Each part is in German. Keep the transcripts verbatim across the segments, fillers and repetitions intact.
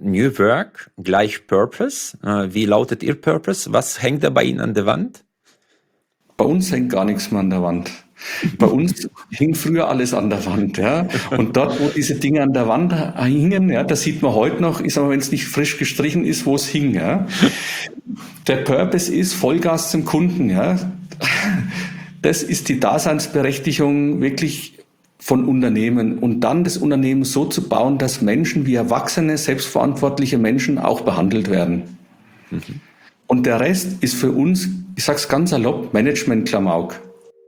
New Work gleich Purpose. Äh, wie lautet Ihr Purpose? Was hängt da bei Ihnen an der Wand? Bei uns hängt gar nichts mehr an der Wand. Bei uns hing früher alles an der Wand, ja. Und dort, wo diese Dinge an der Wand hingen, ja, das sieht man heute noch, ich sag mal, wenn es nicht frisch gestrichen ist, wo es hing, ja. Der Purpose ist Vollgas zum Kunden, ja. Das ist die Daseinsberechtigung wirklich von Unternehmen und dann das Unternehmen so zu bauen, dass Menschen wie erwachsene, selbstverantwortliche Menschen auch behandelt werden. Mhm. Und der Rest ist für uns, ich sag's ganz salopp, Management-Klamauk.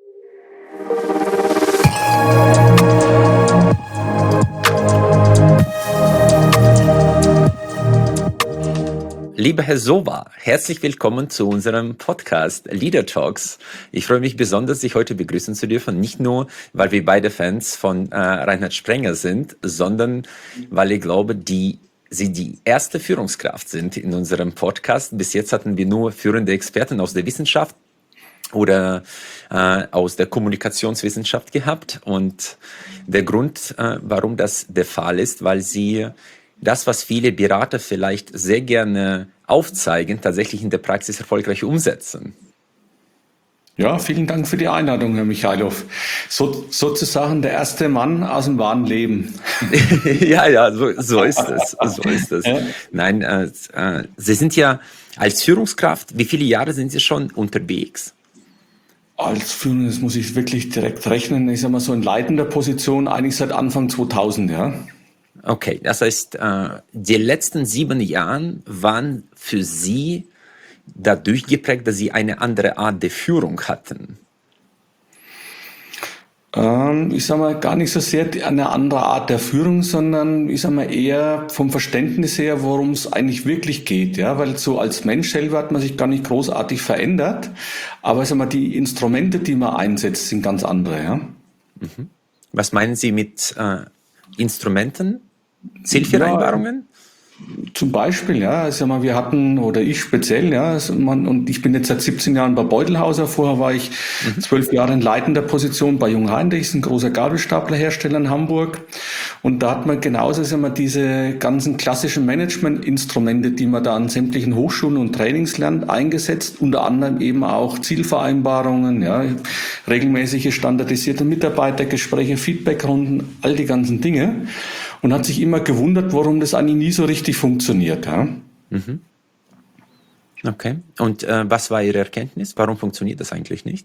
Lieber Herr Sowa, herzlich willkommen zu unserem Podcast Leader Talks. Ich freue mich besonders, Sie heute begrüßen zu dürfen, nicht nur, weil wir beide Fans von äh, Reinhard Sprenger sind, sondern weil ich glaube, die Sie die erste Führungskraft sind in unserem Podcast. Bis jetzt hatten wir nur führende Experten aus der Wissenschaft oder äh, aus der Kommunikationswissenschaft gehabt. Und der Grund, äh, warum das der Fall ist, weil Sie das, was viele Berater vielleicht sehr gerne aufzeigen, tatsächlich in der Praxis erfolgreich umsetzen. Ja, vielen Dank für die Einladung, Herr Michailov. So, sozusagen der erste Mann aus dem wahren Leben. ja, ja, so, so ist es. So ist es. Ja. Nein, äh, äh, Sie sind ja als Führungskraft, wie viele Jahre sind Sie schon unterwegs? Als Führung, das muss ich wirklich direkt rechnen. Ich sag mal so in leitender Position, eigentlich seit Anfang zweitausend, ja. Okay, das heißt, äh, die letzten sieben Jahre waren für Sie dadurch geprägt, dass Sie eine andere Art der Führung hatten? Ähm, ich sage mal gar nicht so sehr eine andere Art der Führung, sondern ich sage mal eher vom Verständnis her, worum es eigentlich wirklich geht. Ja, weil so als Mensch selber hat man sich gar nicht großartig verändert, aber ich sage mal, die Instrumente, die man einsetzt, sind ganz andere. Ja. Mhm. Was meinen Sie mit äh, Instrumenten? Zielvereinbarungen? Ja, zum Beispiel, ja, also mal, wir hatten, oder ich speziell, ja, also man, und ich bin jetzt seit siebzehn Jahren bei Beutelhauser, vorher war ich mhm. zwölf Jahre in leitender Position bei Jungheinrichs, ein großer Gabelstaplerhersteller in Hamburg, und da hat man genauso, sagen wir, diese ganzen klassischen Managementinstrumente, die man da an sämtlichen Hochschulen und Trainings lernt, eingesetzt, unter anderem eben auch Zielvereinbarungen, ja, regelmäßige standardisierte Mitarbeitergespräche, Feedbackrunden, all die ganzen Dinge. Und hat sich immer gewundert, warum das eigentlich nie so richtig funktioniert. Ja? Mhm. Okay. Und äh, was war Ihre Erkenntnis? Warum funktioniert das eigentlich nicht?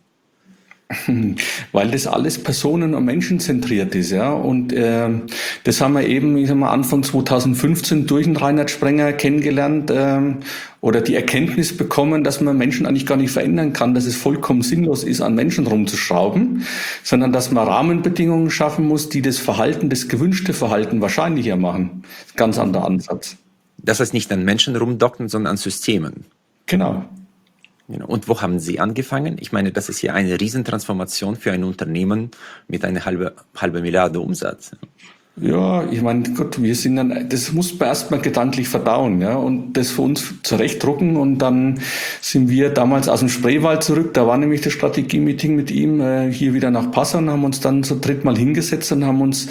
Weil das alles personen- und menschenzentriert ist, ja. Und äh, das haben wir eben, ich sag mal, Anfang zweitausendfünfzehn durch den Reinhard Sprenger kennengelernt äh, oder die Erkenntnis bekommen, dass man Menschen eigentlich gar nicht verändern kann, dass es vollkommen sinnlos ist, an Menschen rumzuschrauben, sondern dass man Rahmenbedingungen schaffen muss, die das Verhalten, das gewünschte Verhalten wahrscheinlicher machen. Ganz anderer Ansatz. Das heißt nicht an Menschen rumdocken, sondern an Systemen. Genau. Und wo haben Sie angefangen? Ich meine, das ist ja eine Riesentransformation für ein Unternehmen mit einer halben halbe Milliarde Umsatz. Ja, ich meine, Gott, wir sind dann, das muss man erstmal gedanklich verdauen, ja, und das für uns zurechtdrucken, und dann sind wir damals aus dem Spreewald zurück, da war nämlich das Strategie-Meeting mit ihm, äh, hier wieder nach Passau, und haben uns dann so drittmal hingesetzt und haben uns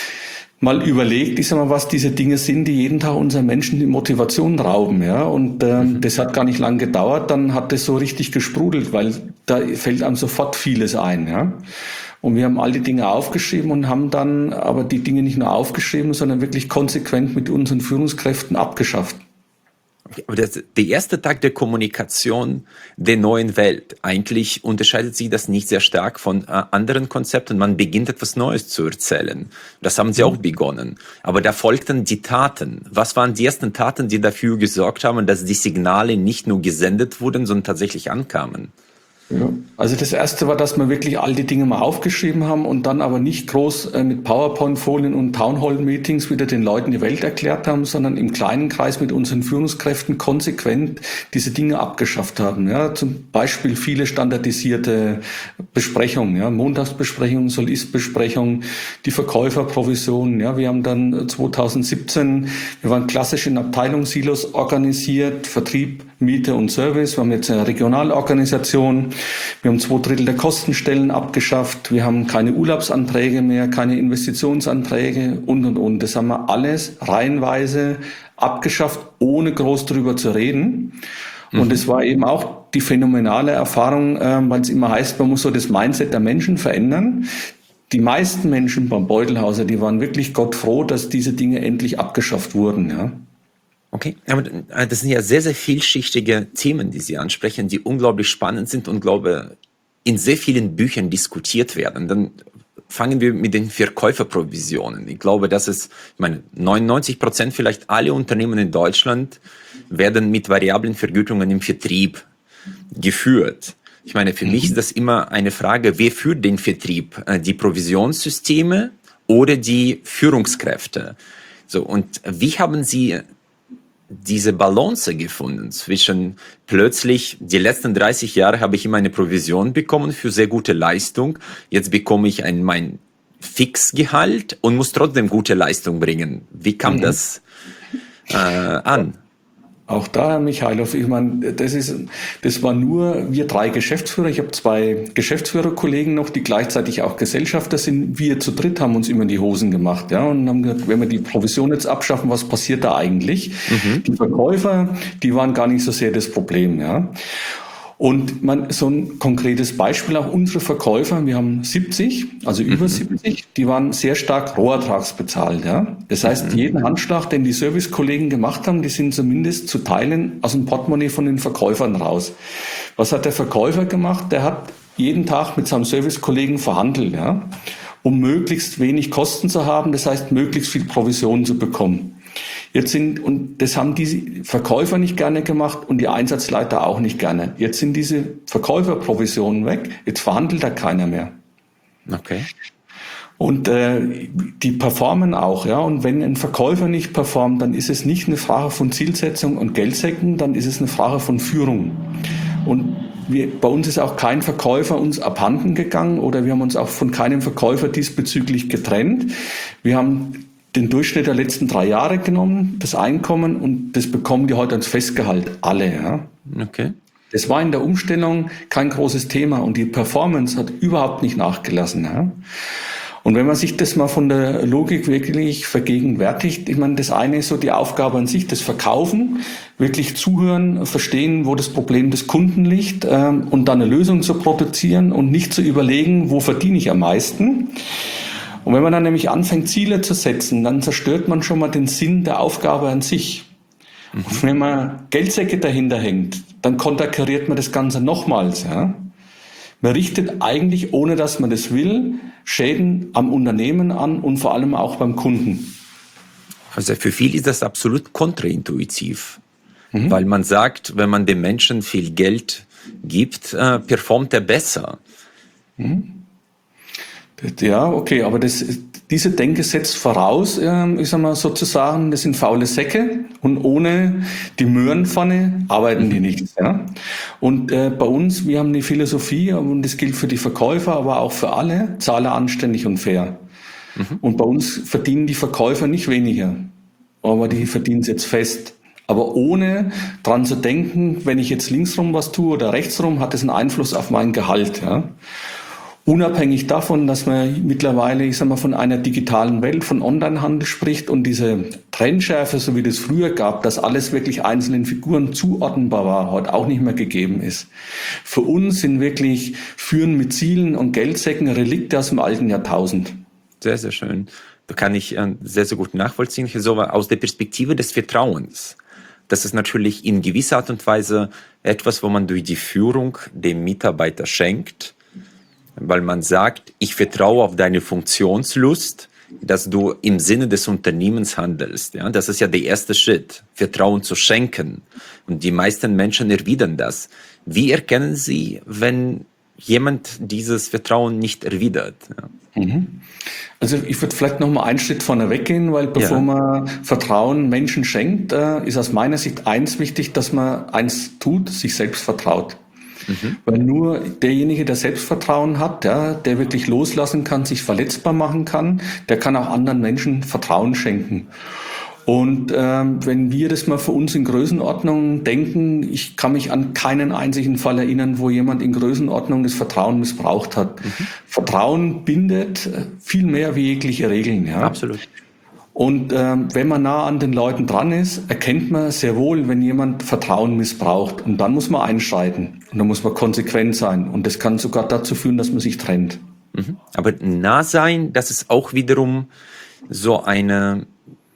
mal überlegt, ich sag mal, was diese Dinge sind, die jeden Tag unseren Menschen die Motivation rauben, ja, und ähm, mhm. das hat gar nicht lang gedauert, dann hat das so richtig gesprudelt, weil da fällt einem sofort vieles ein, ja, und wir haben all die Dinge aufgeschrieben und haben dann aber die Dinge nicht nur aufgeschrieben, sondern wirklich konsequent mit unseren Führungskräften abgeschafft. Aber das, der erste Tag der Kommunikation der neuen Welt, eigentlich unterscheidet sich das nicht sehr stark von äh, anderen Konzepten. Man beginnt etwas Neues zu erzählen. Das haben Sie auch begonnen. Aber da folgten die Taten. Was waren die ersten Taten, die dafür gesorgt haben, dass die Signale nicht nur gesendet wurden, sondern tatsächlich ankamen? Ja. Also das erste war, dass wir wirklich all die Dinge mal aufgeschrieben haben und dann aber nicht groß äh, mit PowerPoint-Folien und Townhall-Meetings wieder den Leuten die Welt erklärt haben, sondern im kleinen Kreis mit unseren Führungskräften konsequent diese Dinge abgeschafft haben. Ja, zum Beispiel viele standardisierte Besprechungen, ja, Montagsbesprechungen, Soll-Ist-Besprechungen, die Verkäuferprovisionen. Ja, wir haben dann zweitausendsiebzehn, wir waren klassisch in Abteilungssilos organisiert, Vertrieb, Miete und Service. Wir haben jetzt eine Regionalorganisation. Wir haben zwei Drittel der Kostenstellen abgeschafft. Wir haben keine Urlaubsanträge mehr, keine Investitionsanträge und, und, und. Das haben wir alles reihenweise abgeschafft, ohne groß drüber zu reden. Und es war eben auch die phänomenale Erfahrung, äh, weil es immer heißt, man muss so das Mindset der Menschen verändern. Die meisten Menschen beim Beutelhauser, die waren wirklich Gott froh, dass diese Dinge endlich abgeschafft wurden. Ja. Okay, aber das sind ja sehr, sehr vielschichtige Themen, die Sie ansprechen, die unglaublich spannend sind und, glaube, in sehr vielen Büchern diskutiert werden. Dann fangen wir mit den Verkäuferprovisionen. Ich glaube, dass es, ich meine, neunundneunzig Prozent vielleicht alle Unternehmen in Deutschland werden mit variablen Vergütungen im Vertrieb geführt. Ich meine, für mhm. mich ist das immer eine Frage, wer führt den Vertrieb? Die Provisionssysteme oder die Führungskräfte? So, und wie haben Sie diese Balance gefunden zwischen plötzlich, die letzten dreißig Jahre habe ich immer eine Provision bekommen für sehr gute Leistung, jetzt bekomme ich ein, mein Fixgehalt und muss trotzdem gute Leistung bringen. Wie kam mhm. das äh, an? Auch da, Herr Michailov, ich meine, das ist, das war nur wir drei Geschäftsführer. Ich habe zwei Geschäftsführerkollegen noch, die gleichzeitig auch Gesellschafter sind. Wir zu dritt haben uns immer in die Hosen gemacht, ja, und haben gesagt, wenn wir die Provision jetzt abschaffen, was passiert da eigentlich? Mhm. Die Verkäufer, die waren gar nicht so sehr das Problem, ja. Und man, so ein konkretes Beispiel, auch unsere Verkäufer, wir haben siebzig, also über mhm. siebzig, die waren sehr stark rohertragsbezahlt. Ja? Das heißt, mhm. jeden Handschlag, den die Servicekollegen gemacht haben, die sind zumindest zu Teilen aus dem Portemonnaie von den Verkäufern raus. Was hat der Verkäufer gemacht? Der hat jeden Tag mit seinem Servicekollegen verhandelt, ja? Um möglichst wenig Kosten zu haben, das heißt, möglichst viel Provision zu bekommen. Jetzt sind, und das haben die Verkäufer nicht gerne gemacht und die Einsatzleiter auch nicht gerne. Jetzt sind diese Verkäuferprovisionen weg, jetzt verhandelt da keiner mehr. Okay. Und äh, die performen auch, ja. Und wenn ein Verkäufer nicht performt, dann ist es nicht eine Frage von Zielsetzung und Geldsäcken, dann ist es eine Frage von Führung. Und wir, bei uns ist auch kein Verkäufer uns abhanden gegangen oder wir haben uns auch von keinem Verkäufer diesbezüglich getrennt. Wir haben den Durchschnitt der letzten drei Jahre genommen, das Einkommen, und das bekommen die heute als Festgehalt, alle. Ja. Okay. Das war in der Umstellung kein großes Thema und die Performance hat überhaupt nicht nachgelassen. Ja. Und wenn man sich das mal von der Logik wirklich vergegenwärtigt, ich meine, das eine ist so die Aufgabe an sich, das Verkaufen, wirklich zuhören, verstehen, wo das Problem des Kunden liegt ähm, und dann eine Lösung zu produzieren und nicht zu überlegen, wo verdiene ich am meisten. Und wenn man dann nämlich anfängt, Ziele zu setzen, dann zerstört man schon mal den Sinn der Aufgabe an sich. Mhm. Und wenn man Geldsäcke dahinter hängt, dann konterkariert man das Ganze nochmals. Ja? Man richtet eigentlich, ohne dass man das will, Schäden am Unternehmen an und vor allem auch beim Kunden. Also für viele ist das absolut kontraintuitiv, mhm. weil man sagt, wenn man dem Menschen viel Geld gibt, äh, performt er besser. Mhm. Ja, okay, aber das, diese Denke setzt voraus, äh, ich sag mal sozusagen, das sind faule Säcke und ohne die Möhrenpfanne arbeiten die nichts. Ja? Und äh, bei uns, wir haben die Philosophie, und das gilt für die Verkäufer, aber auch für alle, zahle anständig und fair. Mhm. Und bei uns verdienen die Verkäufer nicht weniger, aber die verdienen es jetzt fest. Aber ohne dran zu denken, wenn ich jetzt linksrum was tue oder rechtsrum, hat das einen Einfluss auf mein Gehalt. Ja? Unabhängig davon, dass man mittlerweile, ich sag mal, von einer digitalen Welt, von Onlinehandel spricht und diese Trennschärfe, so wie das früher gab, dass alles wirklich einzelnen Figuren zuordnenbar war, heute auch nicht mehr gegeben ist. Für uns sind wirklich Führen mit Zielen und Geldsäcken Relikte aus dem alten Jahrtausend. Sehr, sehr schön. Da kann ich sehr, sehr gut nachvollziehen. So aus der Perspektive des Vertrauens. Das ist natürlich in gewisser Art und Weise etwas, wo man durch die Führung dem Mitarbeiter schenkt, weil man sagt, ich vertraue auf deine Funktionslust, dass du im Sinne des Unternehmens handelst. Ja, das ist ja der erste Schritt, Vertrauen zu schenken. Und die meisten Menschen erwidern das. Wie erkennen Sie, wenn jemand dieses Vertrauen nicht erwidert? Ja. Mhm. Also ich würde vielleicht noch mal einen Schritt vorne weggehen, weil bevor ja. man Vertrauen Menschen schenkt, äh, ist aus meiner Sicht eins wichtig, dass man eins tut, sich selbst vertraut. Mhm. Weil nur derjenige, der Selbstvertrauen hat, ja, der wirklich loslassen kann, sich verletzbar machen kann, der kann auch anderen Menschen Vertrauen schenken. Und ähm, wenn wir das mal für uns in Größenordnung denken, ich kann mich an keinen einzigen Fall erinnern, wo jemand in Größenordnung das Vertrauen missbraucht hat. Mhm. Vertrauen bindet viel mehr wie jegliche Regeln. Ja. Absolut. Und ähm, wenn man nah an den Leuten dran ist, erkennt man sehr wohl, wenn jemand Vertrauen missbraucht. Und dann muss man einschreiten. Und dann muss man konsequent sein. Und das kann sogar dazu führen, dass man sich trennt. Mhm. Aber nah sein, das ist auch wiederum so eine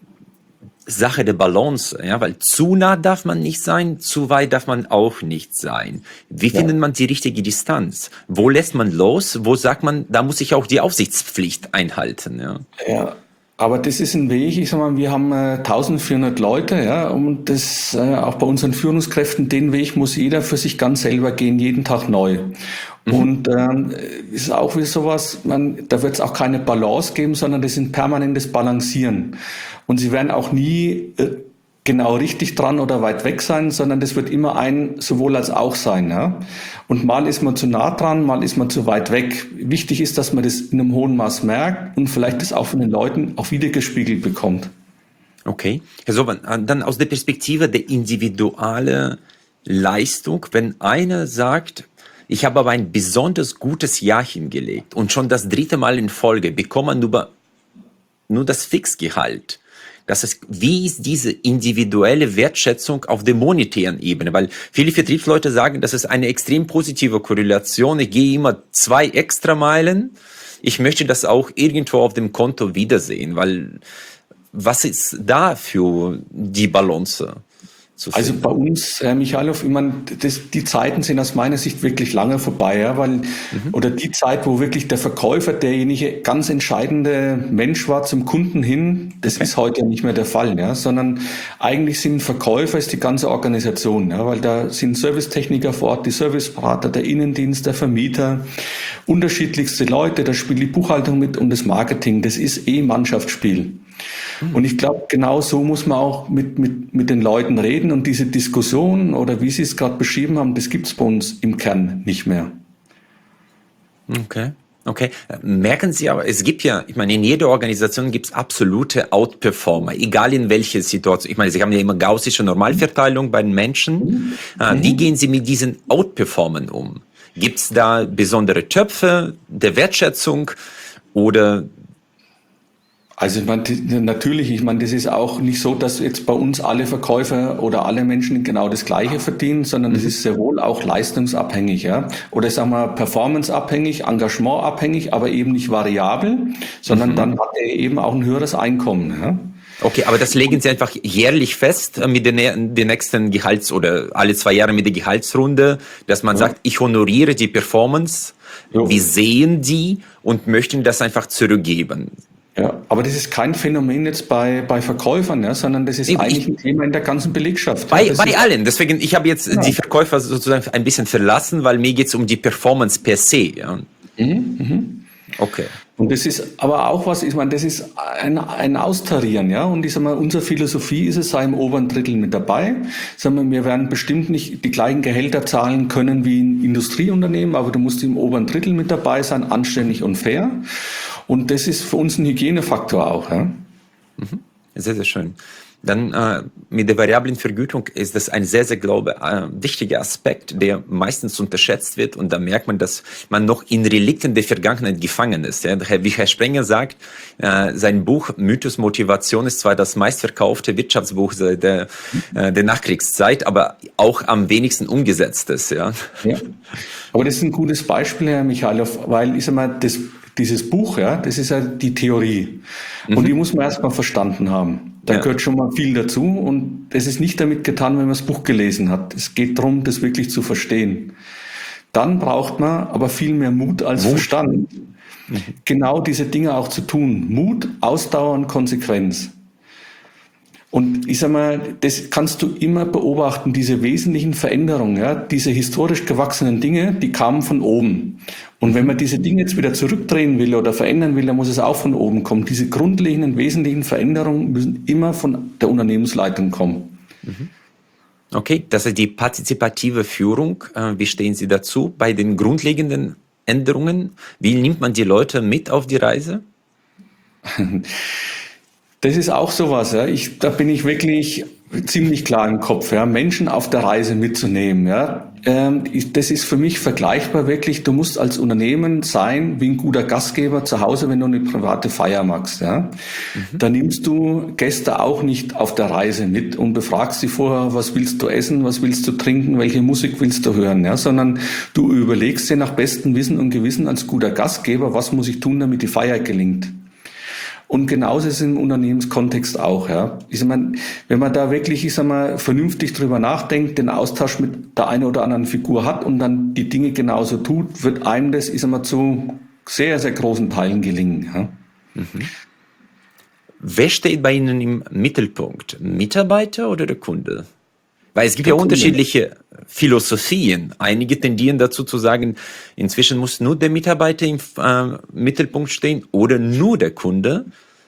Sache der Balance, ja, weil zu nah darf man nicht sein, zu weit darf man auch nicht sein. Wie Ja. findet man die richtige Distanz? Wo lässt man los? Wo sagt man, da muss ich auch die Aufsichtspflicht einhalten, ja? Ja, aber das ist ein Weg, ich sag mal, wir haben äh, eintausendvierhundert Leute, ja, und das äh, auch bei unseren Führungskräften, den Weg muss jeder für sich ganz selber gehen, jeden Tag neu. Mhm. Und ähm, ist auch wie sowas, man, da wird es auch keine Balance geben, sondern das ist ein permanentes Balancieren. Und sie werden auch nie äh, genau richtig dran oder weit weg sein, sondern das wird immer ein sowohl als auch sein. Ja? Und mal ist man zu nah dran, mal ist man zu weit weg. Wichtig ist, dass man das in einem hohen Maß merkt und vielleicht das auch von den Leuten auch wiedergespiegelt bekommt. Okay. Herr Soban, dann aus der Perspektive der individuellen Leistung, wenn einer sagt, ich habe aber ein besonders gutes Jahr hingelegt und schon das dritte Mal in Folge bekomme man nur, nur das Fixgehalt. Das ist, wie ist diese individuelle Wertschätzung auf der monetären Ebene? Weil viele Vertriebsleute sagen, das ist eine extrem positive Korrelation. Ich gehe immer zwei Extrameilen. Ich möchte das auch irgendwo auf dem Konto wiedersehen, weil was ist da für die Balance zu Also finden? bei uns, Herr Michalow, ich meine, das, die Zeiten sind aus meiner Sicht wirklich lange vorbei, ja, weil, mhm. oder die Zeit, wo wirklich der Verkäufer derjenige ganz entscheidende Mensch war zum Kunden hin, das okay. ist heute ja nicht mehr der Fall, ja, sondern eigentlich sind Verkäufer ist die ganze Organisation, ja, weil da sind Servicetechniker vor Ort, die Serviceberater, der Innendienst, der Vermieter, unterschiedlichste Leute, da spielt die Buchhaltung mit und das Marketing, das ist eh Mannschaftsspiel. Und ich glaube, genau so muss man auch mit, mit, mit den Leuten reden. Und diese Diskussion oder wie Sie es gerade beschrieben haben, das gibt es bei uns im Kern nicht mehr. Okay, okay. Merken Sie aber, es gibt ja, ich meine, in jeder Organisation gibt es absolute Outperformer, egal in welcher Situation. Ich meine, Sie haben ja immer gaussische Normalverteilung bei den Menschen. Mhm. Wie gehen Sie mit diesen Outperformern um? Gibt es da besondere Töpfe der Wertschätzung oder... Also ich meine, natürlich, ich meine, das ist auch nicht so, dass jetzt bei uns alle Verkäufer oder alle Menschen genau das Gleiche verdienen, sondern das ist sehr wohl auch leistungsabhängig, ja. Oder sagen wir performanceabhängig, engagementabhängig, aber eben nicht variabel, sondern mhm. dann hat er eben auch ein höheres Einkommen, ja. Okay, aber das legen Sie einfach jährlich fest mit den, den nächsten Gehalts- oder alle zwei Jahre mit der Gehaltsrunde, dass man ja. sagt, ich honoriere die Performance, jo. Wir sehen die und möchten das einfach zurückgeben. Ja, aber das ist kein Phänomen jetzt bei, bei Verkäufern, ja, sondern das ist ich, eigentlich ein Thema in der ganzen Belegschaft. Bei, ja, bei allen. Deswegen, ich habe jetzt ja. die Verkäufer sozusagen ein bisschen verlassen, weil mir geht es um die Performance per se. Ja. Mhm, mhm. Okay. Und das ist aber auch was, ich meine, das ist ein, ein Austarieren, ja. Und ich sag mal, unsere Philosophie ist es, sei im oberen Drittel mit dabei. Sagen wir, wir werden bestimmt nicht die gleichen Gehälter zahlen können wie ein Industrieunternehmen, aber du musst im oberen Drittel mit dabei sein, anständig und fair. Und das ist für uns ein Hygienefaktor auch. Ja? Mhm. Sehr, sehr schön. Dann äh, mit der variablen Vergütung ist das ein sehr, sehr, glaube ich, äh, wichtiger Aspekt, der meistens unterschätzt wird. Und da merkt man, dass man noch in Relikten der Vergangenheit gefangen ist. Ja? Wie Herr Sprenger sagt, äh, sein Buch Mythos Motivation ist zwar das meistverkaufte Wirtschaftsbuch der, äh, der Nachkriegszeit, aber auch am wenigsten umgesetztes. Ja? Ja. Aber das ist ein gutes Beispiel, Herr Michalow, weil ich sag mal, das dieses Buch, ja, das ist ja die Theorie. Mhm. Und die muss man erstmal verstanden haben. Da ja. gehört schon mal viel dazu. Und es ist nicht damit getan, wenn man das Buch gelesen hat. Es geht darum, das wirklich zu verstehen. Dann braucht man aber viel mehr Mut als Mut. Verstand, mhm. genau diese Dinge auch zu tun. Mut, Ausdauer und Konsequenz. Und ich sag mal, das kannst du immer beobachten, diese wesentlichen Veränderungen, ja, diese historisch gewachsenen Dinge, die kamen von oben. Und wenn man diese Dinge jetzt wieder zurückdrehen will oder verändern will, dann muss es auch von oben kommen. Diese grundlegenden, wesentlichen Veränderungen müssen immer von der Unternehmensleitung kommen. Okay, das ist die partizipative Führung. Wie stehen Sie dazu bei den grundlegenden Änderungen? Wie nimmt man die Leute mit auf die Reise? Das ist auch sowas, ja. Ich, da bin ich wirklich ziemlich klar im Kopf, ja. Menschen auf der Reise mitzunehmen, ja. Ähm, ich, das ist für mich vergleichbar wirklich. Du musst als Unternehmen sein wie ein guter Gastgeber zu Hause, wenn du eine private Feier machst, ja. Mhm. Da nimmst du Gäste auch nicht auf der Reise mit und befragst sie vorher, was willst du essen, was willst du trinken, welche Musik willst du hören, ja. Sondern du überlegst dir nach bestem Wissen und Gewissen als guter Gastgeber, was muss ich tun, damit die Feier gelingt. Und genauso ist es im Unternehmenskontext auch, ja. Ich sag mal, wenn man da wirklich, ich sag mal, vernünftig drüber nachdenkt, den Austausch mit der einen oder anderen Figur hat und dann die Dinge genauso tut, wird einem das, ich sag mal, zu sehr, sehr großen Teilen gelingen, ja. Mhm. Wer steht bei Ihnen im Mittelpunkt? Mitarbeiter oder der Kunde? Weil es gibt Der ja Kunde. unterschiedliche Philosophien. Einige tendieren dazu zu sagen, inzwischen muss nur der Mitarbeiter im äh, Mittelpunkt stehen oder nur der Kunde.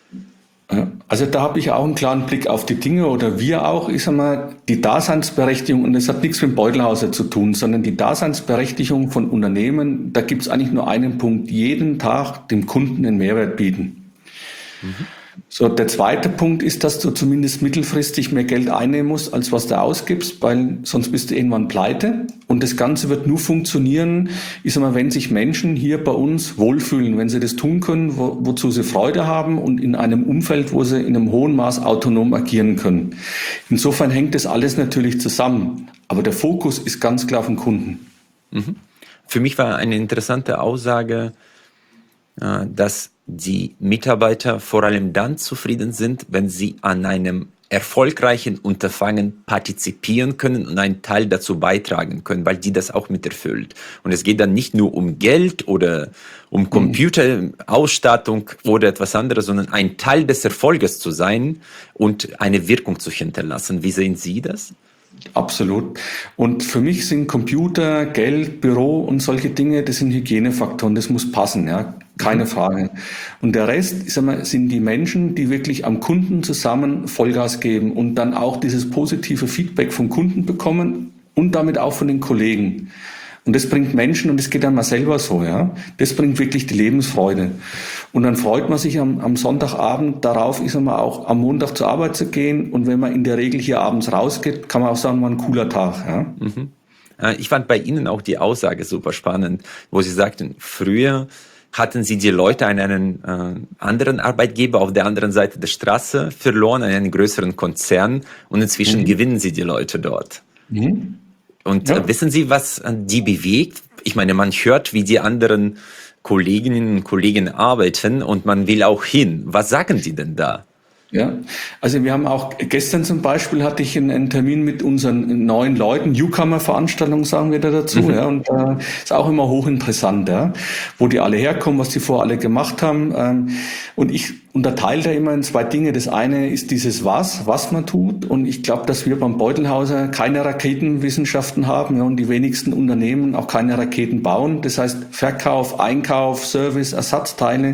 Ja, also da habe ich auch einen klaren Blick auf die Dinge oder wir auch, ich sag mal, die Daseinsberechtigung, und das hat nichts mit dem Beutelhauser zu tun, sondern die Daseinsberechtigung von Unternehmen, da gibt es eigentlich nur einen Punkt, jeden Tag dem Kunden einen Mehrwert bieten. Mhm. So, der zweite Punkt ist, dass du zumindest mittelfristig mehr Geld einnehmen musst, als was du ausgibst, weil sonst bist du irgendwann pleite. Und das Ganze wird nur funktionieren, ich sag mal, wenn sich Menschen hier bei uns wohlfühlen, wenn sie das tun können, wo, wozu sie Freude haben und in einem Umfeld, wo sie in einem hohen Maß autonom agieren können. Insofern hängt das alles natürlich zusammen. Aber der Fokus ist ganz klar auf den Kunden. Mhm. Für mich war eine interessante Aussage, äh, dass die Mitarbeiter vor allem dann zufrieden sind, wenn sie an einem erfolgreichen Unterfangen partizipieren können und einen Teil dazu beitragen können, weil die das auch miterfüllt. Und es geht dann nicht nur um Geld oder um Computerausstattung oder etwas anderes, sondern ein Teil des Erfolges zu sein und eine Wirkung zu hinterlassen. Wie sehen Sie das? Absolut. Und für mich sind Computer, Geld, Büro und solche Dinge, das sind Hygienefaktoren, das muss passen, ja, keine Frage. Und der Rest, ich sag mal, sind die Menschen, die wirklich am Kunden zusammen Vollgas geben und dann auch dieses positive Feedback vom Kunden bekommen und damit auch von den Kollegen. Und das bringt Menschen, und das geht dann mal selber so, ja. Das bringt wirklich die Lebensfreude. Und dann freut man sich am, am Sonntagabend darauf, ich sag mal, auch am Montag zur Arbeit zu gehen. Und wenn man in der Regel hier abends rausgeht, kann man auch sagen, war ein cooler Tag, ja. Mhm. Ich fand bei Ihnen auch die Aussage super spannend, wo Sie sagten, früher hatten Sie die Leute an einen äh, anderen Arbeitgeber auf der anderen Seite der Straße verloren, an einen größeren Konzern, und inzwischen Mhm. gewinnen Sie die Leute dort. Mhm. Und Ja. äh, wissen Sie, was die bewegt? Ich meine, man hört, wie die anderen Kolleginnen und Kollegen arbeiten und man will auch hin. Was sagen die denn da? Ja, also wir haben auch, gestern zum Beispiel hatte ich einen, einen Termin mit unseren neuen Leuten, Newcomer-Veranstaltung sagen wir da dazu, Mhm. ja, und äh, ist auch immer hochinteressant, ja, wo die alle herkommen, was die vorher alle gemacht haben, ähm, und ich unterteile da immer in zwei Dinge. Das eine ist dieses Was, was man tut, und ich glaube, dass wir beim Beutelhauser keine Raketenwissenschaften haben, ja, und die wenigsten Unternehmen auch keine Raketen bauen. Das heißt Verkauf, Einkauf, Service, Ersatzteile,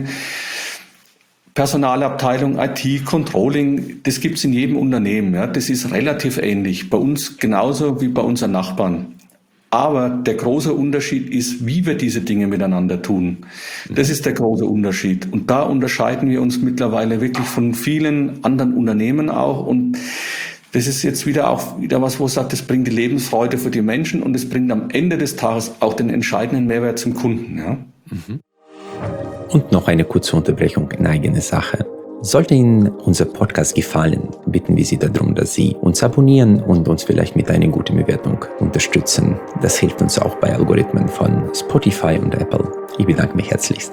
Personalabteilung, I T, Controlling, das gibt's in jedem Unternehmen. Ja. Das ist relativ ähnlich. Bei uns genauso wie bei unseren Nachbarn. Aber der große Unterschied ist, wie wir diese Dinge miteinander tun. Das ist der große Unterschied. Und da unterscheiden wir uns mittlerweile wirklich von vielen anderen Unternehmen auch. Und das ist jetzt wieder auch wieder was, wo es sagt, das bringt die Lebensfreude für die Menschen und es bringt am Ende des Tages auch den entscheidenden Mehrwert zum Kunden. Ja. Mhm. Und noch eine kurze Unterbrechung in eigener Sache. Sollte Ihnen unser Podcast gefallen, bitten wir Sie darum, dass Sie uns abonnieren und uns vielleicht mit einer guten Bewertung unterstützen. Das hilft uns auch bei Algorithmen von Spotify und Apple. Ich bedanke mich herzlichst.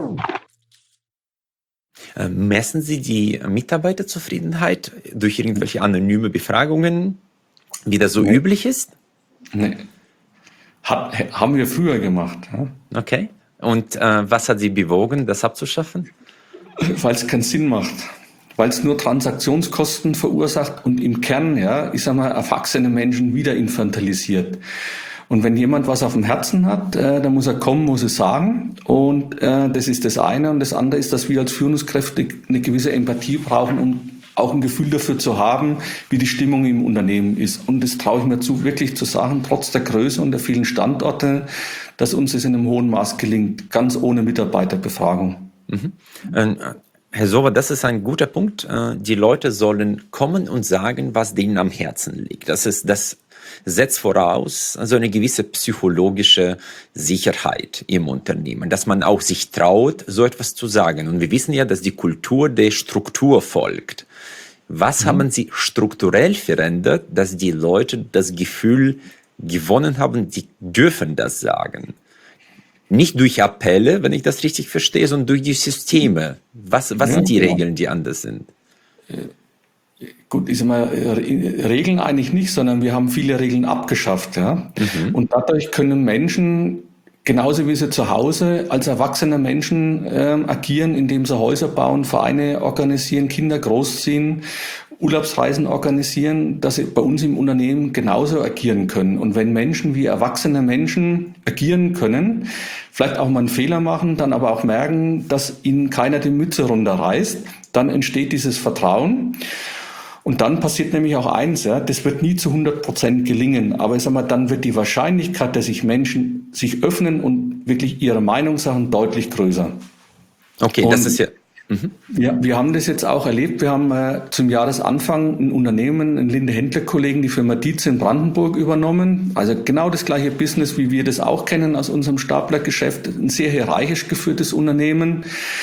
Messen Sie die Mitarbeiterzufriedenheit durch irgendwelche anonyme Befragungen, wie das so Nee. üblich ist? Nee. Hat, haben wir früher gemacht. Ja. Okay. Und äh, was hat Sie bewogen, das abzuschaffen? Weil es keinen Sinn macht. Weil es nur Transaktionskosten verursacht und im Kern, ja, ich sag mal, erwachsene Menschen wieder infantilisiert. Und wenn jemand was auf dem Herzen hat, äh, dann muss er kommen, muss es sagen. Und äh, das ist das eine. Und das andere ist, dass wir als Führungskräfte eine gewisse Empathie brauchen, um auch ein Gefühl dafür zu haben, wie die Stimmung im Unternehmen ist. Und das traue ich mir zu, wirklich zu sagen, trotz der Größe und der vielen Standorte, dass uns das in einem hohen Maß gelingt, ganz ohne Mitarbeiterbefragung. Mhm. Ähm, Herr Sober, das ist ein guter Punkt. Äh, Die Leute sollen kommen und sagen, was denen am Herzen liegt. Das ist, das setzt voraus also eine gewisse psychologische Sicherheit im Unternehmen, dass man auch sich traut, so etwas zu sagen. Und wir wissen ja, dass die Kultur der Struktur folgt. Was Mhm. haben Sie strukturell verändert, dass die Leute das Gefühl gewonnen haben, sie dürfen das sagen? Nicht durch Appelle, wenn ich das richtig verstehe, sondern durch die Systeme. Was, was Ja, sind die genau. Regeln, die anders sind? Gut, ich sag mal, äh, Regeln eigentlich nicht, sondern wir haben viele Regeln abgeschafft, ja. Mhm. Und dadurch können Menschen, genauso wie sie zu Hause als erwachsene Menschen ähm, agieren, indem sie Häuser bauen, Vereine organisieren, Kinder großziehen, Urlaubsreisen organisieren, dass sie bei uns im Unternehmen genauso agieren können. Und wenn Menschen wie erwachsene Menschen agieren können, vielleicht auch mal einen Fehler machen, dann aber auch merken, dass ihnen keiner die Mütze runterreißt, dann entsteht dieses Vertrauen. Und dann passiert nämlich auch eins, ja, das wird nie zu hundert Prozent gelingen, aber ich sag mal, dann wird die Wahrscheinlichkeit, dass sich Menschen sich öffnen und wirklich ihre Meinung sagen, deutlich größer. Okay, das ist Und ja. Mhm. wir, wir haben das jetzt auch erlebt. Wir haben äh, zum Jahresanfang ein Unternehmen, einen Linde-Händler-Kollegen, die Firma Dietz in Brandenburg übernommen. Also genau das gleiche Business, wie wir das auch kennen aus unserem Staplergeschäft. Ein sehr hierarchisch geführtes Unternehmen.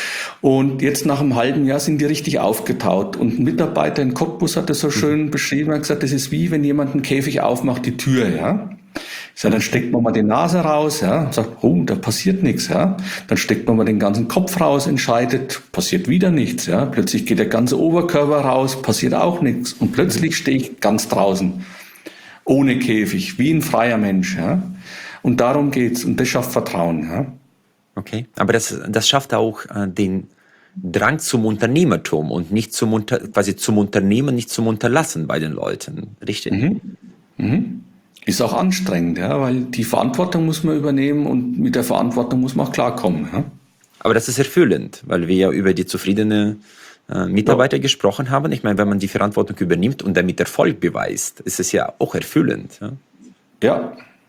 Und jetzt nach einem halben Jahr sind die richtig aufgetaut. Und ein Mitarbeiter in Cottbus hat das so schön beschrieben, er hat gesagt, das ist wie, wenn jemand einen Käfig aufmacht, die Tür, ja. Ich sage, dann steckt man mal die Nase raus, ja, und sagt, oh, da passiert nichts, ja. Dann steckt man mal den ganzen Kopf raus, entscheidet, passiert wieder nichts, ja. Plötzlich geht der ganze Oberkörper raus, passiert auch nichts. Und plötzlich stehe ich ganz draußen, ohne Käfig, wie ein freier Mensch, ja. Und darum geht's. Und das schafft Vertrauen, ja. Okay, aber das, das schafft auch äh, den Drang zum Unternehmertum und nicht zum Unter, quasi zum Unternehmen, nicht zum Unterlassen bei den Leuten, richtig? Mhm. Mhm. Ist auch anstrengend, ja, weil die Verantwortung muss man übernehmen und mit der Verantwortung muss man auch klarkommen. Ja. Aber das ist erfüllend, weil wir ja über die zufriedene äh, Mitarbeiter Ja. gesprochen haben. Ich meine, wenn man die Verantwortung übernimmt und damit Erfolg beweist, ist es ja auch erfüllend. Ja? Ja.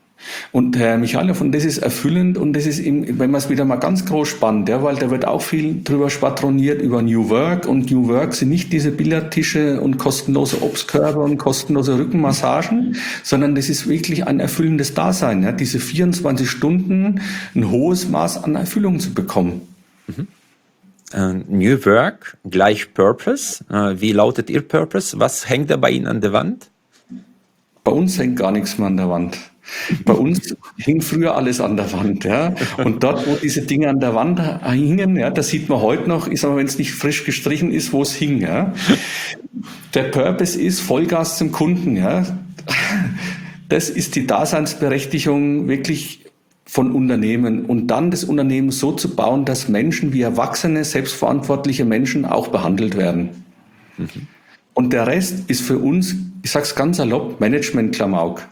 Und Herr Michalow, und das ist erfüllend und das ist, eben, wenn man es wieder mal ganz groß spannt, ja, weil da wird auch viel drüber schwadroniert über New Work und New Work sind nicht diese Billardtische und kostenlose Obstkörbe und kostenlose Rückenmassagen, sondern das ist wirklich ein erfüllendes Dasein, ja, diese vierundzwanzig Stunden ein hohes Maß an Erfüllung zu bekommen. Äh, New Work gleich Purpose. Äh, wie lautet Ihr Purpose? Was hängt da bei Ihnen an der Wand? Bei uns hängt gar nichts mehr an der Wand. Bei uns hing früher alles an der Wand, ja. Und dort, wo diese Dinge an der Wand hingen, ja, das sieht man heute noch, ich sag mal, wenn es nicht frisch gestrichen ist, wo es hing, ja. Der Purpose ist Vollgas zum Kunden, ja. Das ist die Daseinsberechtigung wirklich von Unternehmen und dann das Unternehmen so zu bauen, dass Menschen wie erwachsene, selbstverantwortliche Menschen auch behandelt werden. Mhm. Und der Rest ist für uns, ich sag's ganz salopp, Management-Klamauk.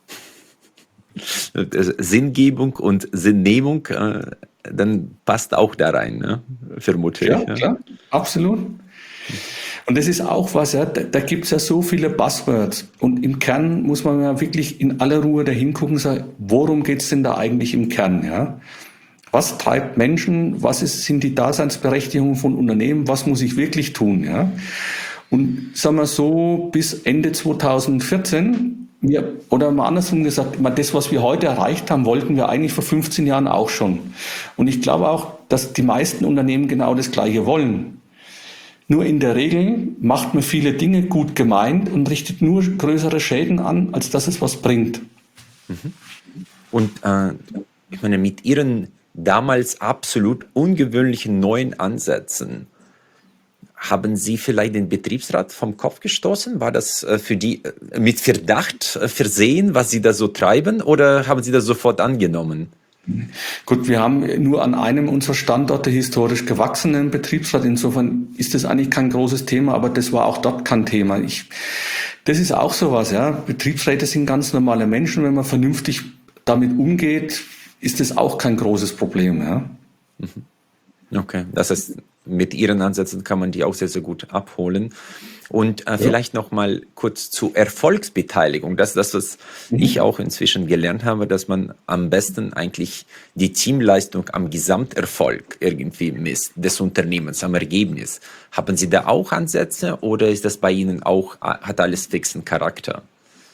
Sinngebung und Sinnnehmung, äh, dann passt auch da rein, ne? Vermute ja, ich. Ja, klar, absolut. Und das ist auch was, ja, da, da gibt es ja so viele Buzzwords. Und im Kern muss man ja wirklich in aller Ruhe dahin gucken und sagen, worum geht es denn da eigentlich im Kern? Ja? Was treibt Menschen? Was ist, sind die Daseinsberechtigungen von Unternehmen? Was muss ich wirklich tun? Ja? Und sagen wir so, bis Ende zweitausendvierzehn, wir, oder mal andersrum gesagt, das, was wir heute erreicht haben, wollten wir eigentlich vor fünfzehn Jahren auch schon. Und ich glaube auch, dass die meisten Unternehmen genau das Gleiche wollen. Nur in der Regel macht man viele Dinge gut gemeint und richtet nur größere Schäden an, als dass es was bringt. Und äh, ich meine, mit Ihren damals absolut ungewöhnlichen neuen Ansätzen, haben Sie vielleicht den Betriebsrat vom Kopf gestoßen? War das äh, für die äh, mit Verdacht äh, versehen, was Sie da so treiben, oder haben Sie das sofort angenommen? Gut, wir haben nur an einem unserer Standorte historisch gewachsenen Betriebsrat. Insofern ist das eigentlich kein großes Thema, aber das war auch dort kein Thema. Ich, das ist auch sowas, ja. Betriebsräte sind ganz normale Menschen. Wenn man vernünftig damit umgeht, ist das auch kein großes Problem, ja. Okay, das ist mit Ihren Ansätzen kann man die auch sehr, sehr gut abholen. Und äh, ja. vielleicht noch mal kurz zu Erfolgsbeteiligung. Das ist das, was mhm. ich auch inzwischen gelernt habe, dass man am besten eigentlich die Teamleistung am Gesamterfolg irgendwie misst, des Unternehmens, am Ergebnis. Haben Sie da auch Ansätze oder ist das bei Ihnen auch, hat alles fixen Charakter?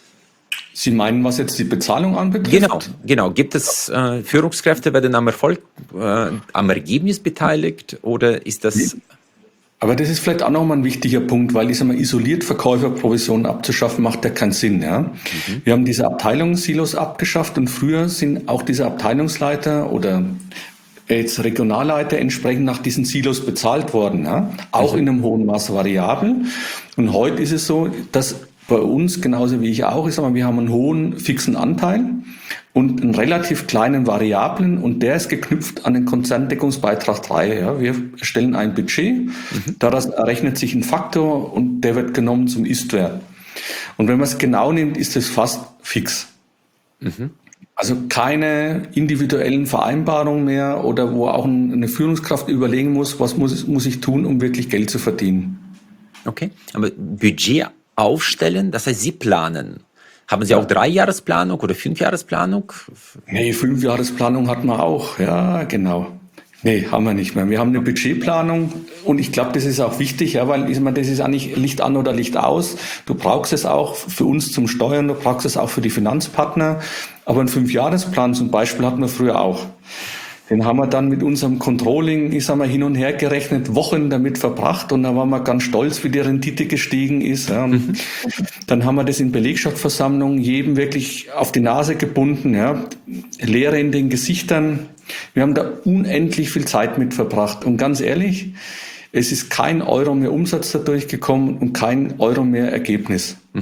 Sie meinen, was jetzt die Bezahlung anbetrifft? Genau, genau. Gibt es äh, Führungskräfte, werden am Erfolg, äh, am Ergebnis beteiligt oder ist das... Nee. Aber das ist vielleicht auch nochmal ein wichtiger Punkt, weil ich sage mal, isoliert Verkäuferprovisionen abzuschaffen, macht ja keinen Sinn. Ja? Mhm. Wir haben diese Abteilungssilos abgeschafft und früher sind auch diese Abteilungsleiter oder jetzt Regionalleiter entsprechend nach diesen Silos bezahlt worden. Ja? Auch mhm. in einem hohen Maß variabel. Und heute ist es so, dass bei uns, genauso wie ich auch, ich sage mal, wir haben einen hohen fixen Anteil und einen relativ kleinen Variablen und der ist geknüpft an den Konzerndeckungsbeitrag drei. Ja. Wir erstellen ein Budget, mhm. daraus errechnet sich ein Faktor und der wird genommen zum Ist-Wert. Und wenn man es genau nimmt, ist es fast fix. Mhm. Also keine individuellen Vereinbarungen mehr oder wo auch eine Führungskraft überlegen muss, was muss, muss ich tun, um wirklich Geld zu verdienen. Okay, aber Budget aufstellen, das heißt, Sie planen. Haben Sie auch Dreijahresplanung oder Fünfjahresplanung? Nee, Fünfjahresplanung hatten wir auch, ja, genau. Nee, haben wir nicht mehr. Wir haben eine Budgetplanung und ich glaube, das ist auch wichtig, ja, weil ich meine, das ist eigentlich Licht an oder Licht aus. Du brauchst es auch für uns zum Steuern, du brauchst es auch für die Finanzpartner. Aber einen Fünfjahresplan zum Beispiel hatten wir früher auch. Den haben wir dann mit unserem Controlling, ich sag mal, hin und her gerechnet, Wochen damit verbracht und da waren wir ganz stolz, wie die Rendite gestiegen ist. Ja. Mhm. Dann haben wir das in Belegschaftsversammlungen jedem wirklich auf die Nase gebunden, ja. Leere in den Gesichtern. Wir haben da unendlich viel Zeit mit verbracht und ganz ehrlich, es ist kein Euro mehr Umsatz dadurch gekommen und kein Euro mehr Ergebnis. Mhm.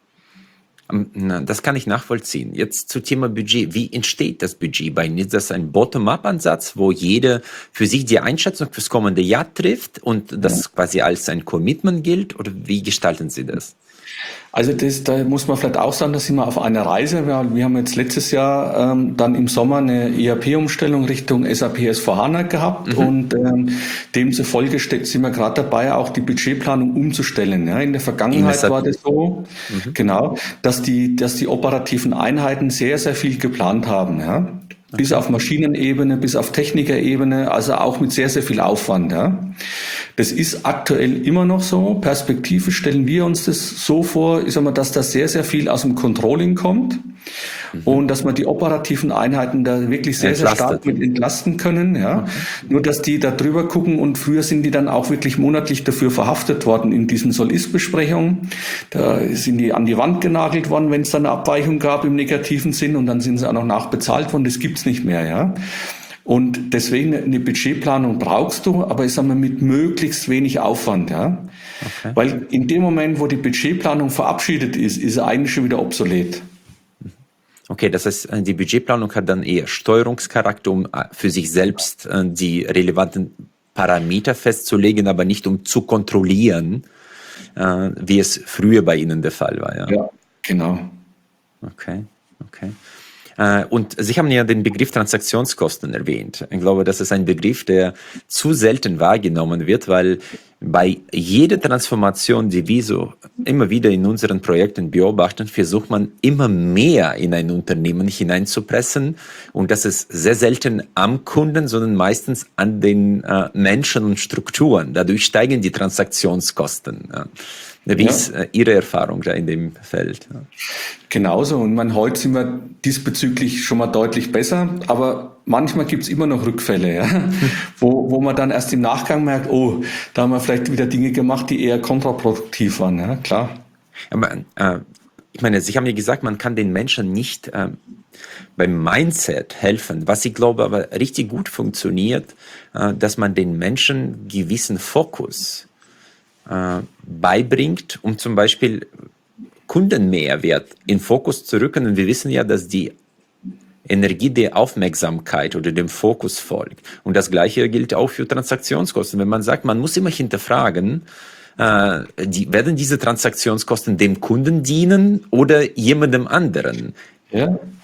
Das kann ich nachvollziehen. Jetzt zum Thema Budget. Wie entsteht das Budget bei Ihnen? Ist das ein Bottom-up-Ansatz, wo jeder für sich die Einschätzung fürs kommende Jahr trifft und das quasi als ein Commitment gilt? Oder wie gestalten Sie das? Also das, da muss man vielleicht auch sagen, da sind wir auf einer Reise. Wir, wir haben jetzt letztes Jahr ähm, dann im Sommer eine E R P-Umstellung Richtung S A P S vier HANA gehabt mhm. und ähm, demzufolge sind wir gerade dabei, auch die Budgetplanung umzustellen. Ja, in der Vergangenheit war das so, mhm. genau, dass die, dass die operativen Einheiten sehr, sehr viel geplant haben. Ja. Bis auf Maschinenebene, bis auf Technikerebene, also auch mit sehr, sehr viel Aufwand. Ja. Das ist aktuell immer noch so. Perspektivisch stellen wir uns das so vor, ich sag mal, dass da sehr, sehr viel aus dem Controlling kommt mhm. und dass man die operativen Einheiten da wirklich sehr, Entlastet. sehr stark mit entlasten können. Ja. Mhm. Nur, dass die da drüber gucken und früher sind die dann auch wirklich monatlich dafür verhaftet worden in diesen Soll-Ist-Besprechungen. Da sind die an die Wand genagelt worden, wenn es dann eine Abweichung gab im negativen Sinn und dann sind sie auch noch nachbezahlt worden. Das gibt's nicht mehr, ja. Und deswegen eine Budgetplanung brauchst du, aber ich sage mal mit möglichst wenig Aufwand, ja. Okay. Weil in dem Moment, wo die Budgetplanung verabschiedet ist, ist sie eigentlich schon wieder obsolet. Okay, das heißt, die Budgetplanung hat dann eher Steuerungscharakter, um für sich selbst die relevanten Parameter festzulegen, aber nicht um zu kontrollieren, wie es früher bei Ihnen der Fall war, ja. Ja, genau. Okay, okay. Und Sie haben ja den Begriff Transaktionskosten erwähnt. Ich glaube, das ist ein Begriff, der zu selten wahrgenommen wird, weil bei jeder Transformation, die wir so immer wieder in unseren Projekten beobachten, versucht man immer mehr in ein Unternehmen hineinzupressen. Und das ist sehr selten am Kunden, sondern meistens an den äh, Menschen und Strukturen. Dadurch steigen die Transaktionskosten. Ja. Wie ist ja. Ihre Erfahrung da in dem Feld? Genauso. Und man, heute sind wir diesbezüglich schon mal deutlich besser, aber manchmal gibt es immer noch Rückfälle, ja? Hm. wo, wo man dann erst im Nachgang merkt, oh, da haben wir vielleicht wieder Dinge gemacht, die eher kontraproduktiv waren, ja, klar. Aber äh, ich meine, Sie haben ja gesagt, man kann den Menschen nicht äh, beim Mindset helfen. Was ich glaube aber richtig gut funktioniert, äh, dass man den Menschen gewissen Fokus äh, beibringt, um zum Beispiel Kundenmehrwert in Fokus zu rücken. Und wir wissen ja, dass die Energie der Aufmerksamkeit oder dem Fokus folgt. Und das Gleiche gilt auch für Transaktionskosten. Wenn man sagt, man muss immer hinterfragen, äh, die, werden diese Transaktionskosten dem Kunden dienen oder jemandem anderen? Ja.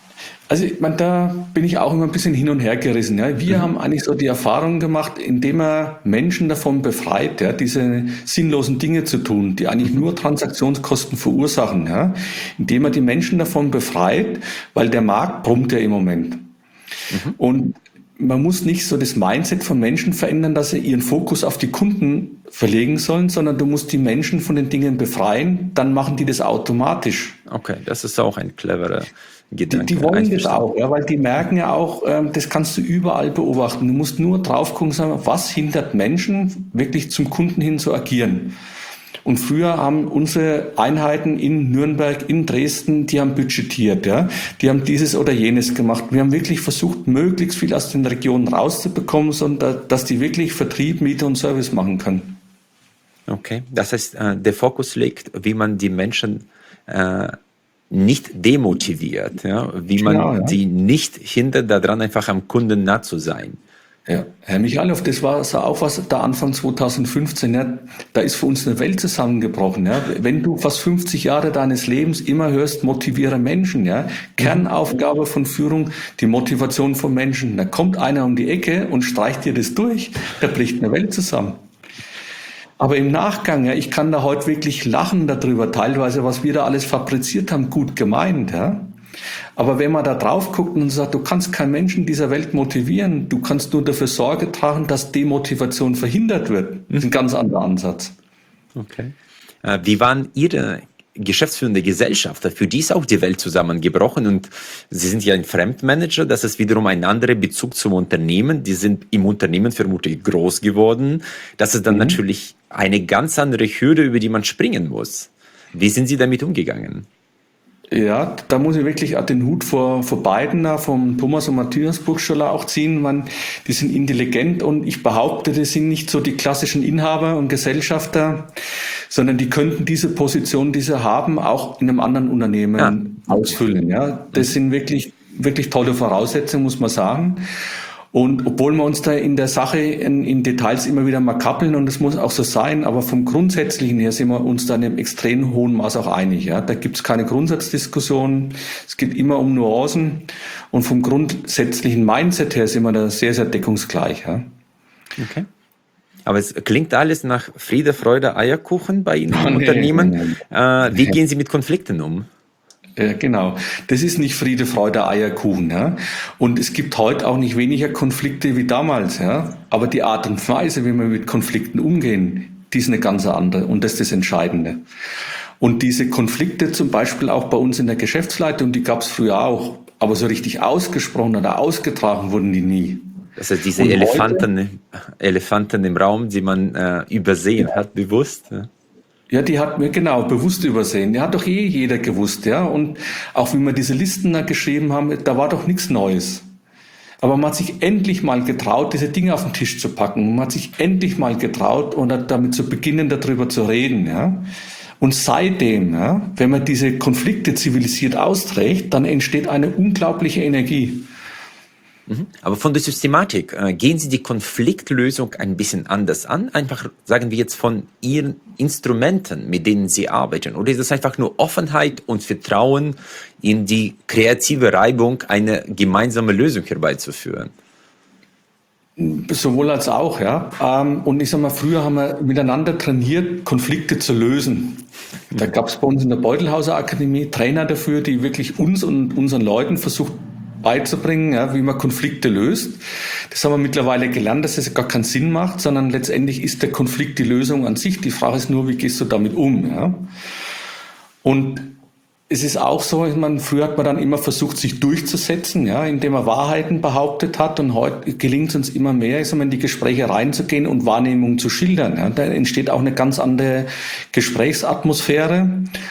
Also ich meine, da bin ich auch immer ein bisschen hin und her gerissen. Ja. Wir mhm. haben eigentlich so die Erfahrung gemacht, indem er Menschen davon befreit, ja, diese sinnlosen Dinge zu tun, die eigentlich nur Transaktionskosten verursachen, ja, indem er die Menschen davon befreit, weil der Markt brummt ja im Moment. Mhm. Und man muss nicht so das Mindset von Menschen verändern, dass sie ihren Fokus auf die Kunden verlegen sollen, sondern du musst die Menschen von den Dingen befreien, dann machen die das automatisch. Okay, das ist auch ein cleverer Gedanke. Die, die wollen das auch, ja, weil die merken ja auch, ähm, das kannst du überall beobachten. Du musst nur drauf gucken, sagen, was hindert Menschen, wirklich zum Kunden hin zu agieren. Und früher haben unsere Einheiten in Nürnberg, in Dresden, die haben budgetiert, ja. Die haben dieses oder jenes gemacht. Wir haben wirklich versucht, möglichst viel aus den Regionen rauszubekommen, sondern dass die wirklich Vertrieb, Miete und Service machen können. Okay, das heißt, der Fokus liegt, wie man die Menschen äh, nicht demotiviert, ja, wie man genau, ja. die nicht hindert, daran einfach am Kunden nah zu sein. Ja, Herr Michalow, das war so auch was da Anfang zwanzig fünfzehn, ja, da ist für uns eine Welt zusammengebrochen, ja. Wenn du fast fünfzig Jahre deines Lebens immer hörst, motiviere Menschen, ja, Kernaufgabe von Führung, die Motivation von Menschen, da kommt einer um die Ecke und streicht dir das durch, da bricht eine Welt zusammen. Aber im Nachgang, ja, ich kann da heute wirklich lachen darüber, teilweise, was wir da alles fabriziert haben, gut gemeint, ja. Aber wenn man da drauf guckt und sagt, du kannst keinen Menschen dieser Welt motivieren, du kannst nur dafür Sorge tragen, dass Demotivation verhindert wird. Das ist ein ganz anderer Ansatz. Okay. Äh, wie waren Ihre geschäftsführende Gesellschafter? Für die ist auch die Welt zusammengebrochen und Sie sind ja ein Fremdmanager, das ist wiederum ein anderer Bezug zum Unternehmen. Die sind im Unternehmen vermutlich groß geworden. Das ist dann mhm. natürlich eine ganz andere Hürde, über die man springen muss. Wie sind Sie damit umgegangen? Ja, da muss ich wirklich auch den Hut vor, vor beiden, vom Thomas und Matthias Burgstaller auch ziehen. Man, die sind intelligent und ich behaupte, das sind nicht so die klassischen Inhaber und Gesellschafter, sondern die könnten diese Position, die sie haben, auch in einem anderen Unternehmen ja. ausfüllen. Ja, das sind wirklich, wirklich tolle Voraussetzungen, muss man sagen. Und obwohl wir uns da in der Sache in, in Details immer wieder mal kappeln, und das muss auch so sein, aber vom Grundsätzlichen her sind wir uns da in einem extrem hohen Maß auch einig. Ja? Da gibt es keine Grundsatzdiskussion, es geht immer um Nuancen und vom grundsätzlichen Mindset her sind wir da sehr, sehr deckungsgleich. Ja? Okay. Aber es klingt alles nach Friede, Freude, Eierkuchen bei Ihnen im oh, nee, Unternehmen. Nee, nee. Äh, wie gehen Sie mit Konflikten um? Ja, genau. Das ist nicht Friede, Freude, Eierkuchen. Ja? Und es gibt heute auch nicht weniger Konflikte wie damals. Ja? Aber die Art und Weise, wie wir mit Konflikten umgehen, die ist eine ganz andere. Und das ist das Entscheidende. Und diese Konflikte zum Beispiel auch bei uns in der Geschäftsleitung, die gab es früher auch. Aber so richtig ausgesprochen oder ausgetragen wurden die nie. Das heißt, diese Elefanten, Elefanten im Raum, die man äh, übersehen ja. hat, bewusst. Ja? Ja, die hat mir genau bewusst übersehen. Die hat doch eh jeder gewusst, ja. Und auch wie wir diese Listen da geschrieben haben, da war doch nichts Neues. Aber man hat sich endlich mal getraut, diese Dinge auf den Tisch zu packen. Man hat sich endlich mal getraut und hat damit zu beginnen, darüber zu reden, ja. Und seitdem, ja, wenn man diese Konflikte zivilisiert austrägt, dann entsteht eine unglaubliche Energie. Aber von der Systematik, äh, gehen Sie die Konfliktlösung ein bisschen anders an? Einfach, sagen wir jetzt, von Ihren Instrumenten, mit denen Sie arbeiten? Oder ist es einfach nur Offenheit und Vertrauen in die kreative Reibung, eine gemeinsame Lösung herbeizuführen? Sowohl als auch, ja. Und ich sag mal, früher haben wir miteinander trainiert, Konflikte zu lösen. Da gab es bei uns in der Beutelhauser Akademie Trainer dafür, die wirklich uns und unseren Leuten versucht beizubringen, ja, wie man Konflikte löst. Das haben wir mittlerweile gelernt, dass es gar keinen Sinn macht, sondern letztendlich ist der Konflikt die Lösung an sich. Die Frage ist nur, wie gehst du damit um? Ja? Und es ist auch so, ich meine, früher hat man dann immer versucht, sich durchzusetzen, ja, indem man Wahrheiten behauptet hat, und heute gelingt es uns immer mehr, ich sag mal, in die Gespräche reinzugehen und Wahrnehmungen zu schildern. Ja. Da entsteht auch eine ganz andere Gesprächsatmosphäre.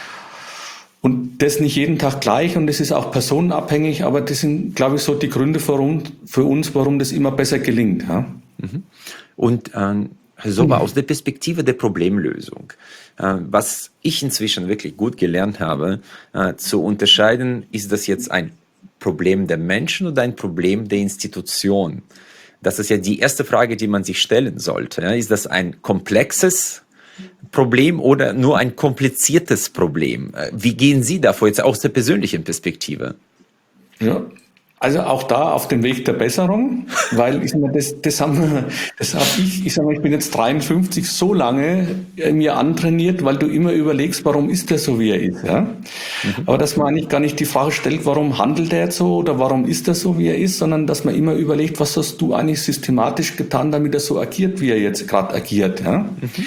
Und das nicht jeden Tag gleich, und das ist auch personenabhängig, aber das sind, glaube ich, so die Gründe für uns, für uns warum das immer besser gelingt. Ja. Und ähm, Herr Sober, aus der Perspektive der Problemlösung, äh, was ich inzwischen wirklich gut gelernt habe, äh, zu unterscheiden, ist das jetzt ein Problem der Menschen oder ein Problem der Institution? Das ist ja die erste Frage, die man sich stellen sollte. Ja. Ist das ein komplexes Problem oder nur ein kompliziertes Problem? Wie gehen Sie davor, jetzt aus der persönlichen Perspektive? Ja, Also auch da auf dem Weg der Besserung, weil ich sag mal, das, das haben wir, das habe ich, ich sag mal, ich bin jetzt dreiundfünfzig, so lange äh, mir antrainiert, weil du immer überlegst, warum ist der so, wie er ist, ja? Mhm. Aber dass man eigentlich gar nicht die Frage stellt, warum handelt er jetzt so oder warum ist er so, wie er ist, sondern dass man immer überlegt, was hast du eigentlich systematisch getan, damit er so agiert, wie er jetzt gerade agiert, ja? Mhm.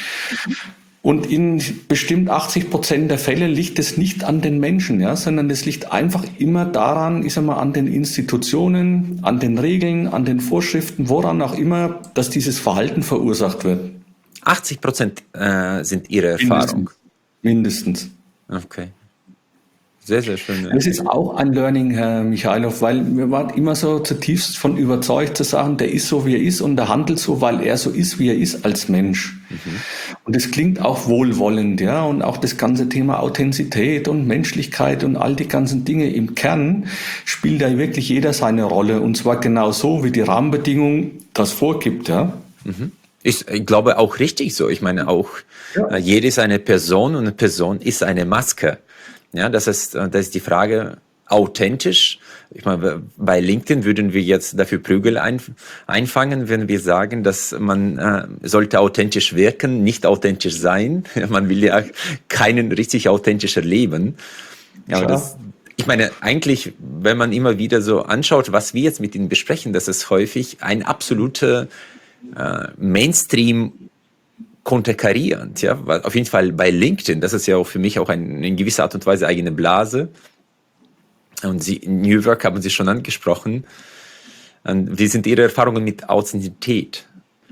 Und in bestimmt achtzig Prozent der Fälle liegt es nicht an den Menschen, ja, sondern es liegt einfach immer daran, ich sag mal, an den Institutionen, an den Regeln, an den Vorschriften, woran auch immer, dass dieses Verhalten verursacht wird. achtzig Prozent äh, sind Ihre Erfahrung. Mindestens. Mindestens. Okay. Sehr, sehr schön. Das ist auch ein Learning, Herr Michailov, weil wir waren immer so zutiefst von überzeugt zu sagen, der ist so, wie er ist und der handelt so, weil er so ist, wie er ist als Mensch. Mhm. Und das klingt auch wohlwollend, ja, und auch das ganze Thema Authentizität und Menschlichkeit und all die ganzen Dinge im Kern spielt da wirklich jeder seine Rolle und zwar genau so, wie die Rahmenbedingung das vorgibt, ja. Mhm. Ich, ich glaube auch richtig so. Ich meine auch, ja. äh, jede ist eine Person und eine Person ist eine Maske. Ja, das ist, das ist die Frage, authentisch. Ich meine, bei LinkedIn würden wir jetzt dafür Prügel ein, einfangen, wenn wir sagen, dass man äh, sollte authentisch wirken, nicht authentisch sein. Man will ja keinen richtig authentisch erleben. Aber das, ich meine, eigentlich, wenn man immer wieder so anschaut, was wir jetzt mit Ihnen besprechen, das ist häufig ein absoluter äh, Mainstream konterkarierend, ja, auf jeden Fall bei LinkedIn, das ist ja auch für mich auch ein, in gewisser Art und Weise eigene Blase. Und Sie, New Work haben Sie schon angesprochen. Und wie sind Ihre Erfahrungen mit Authentizität?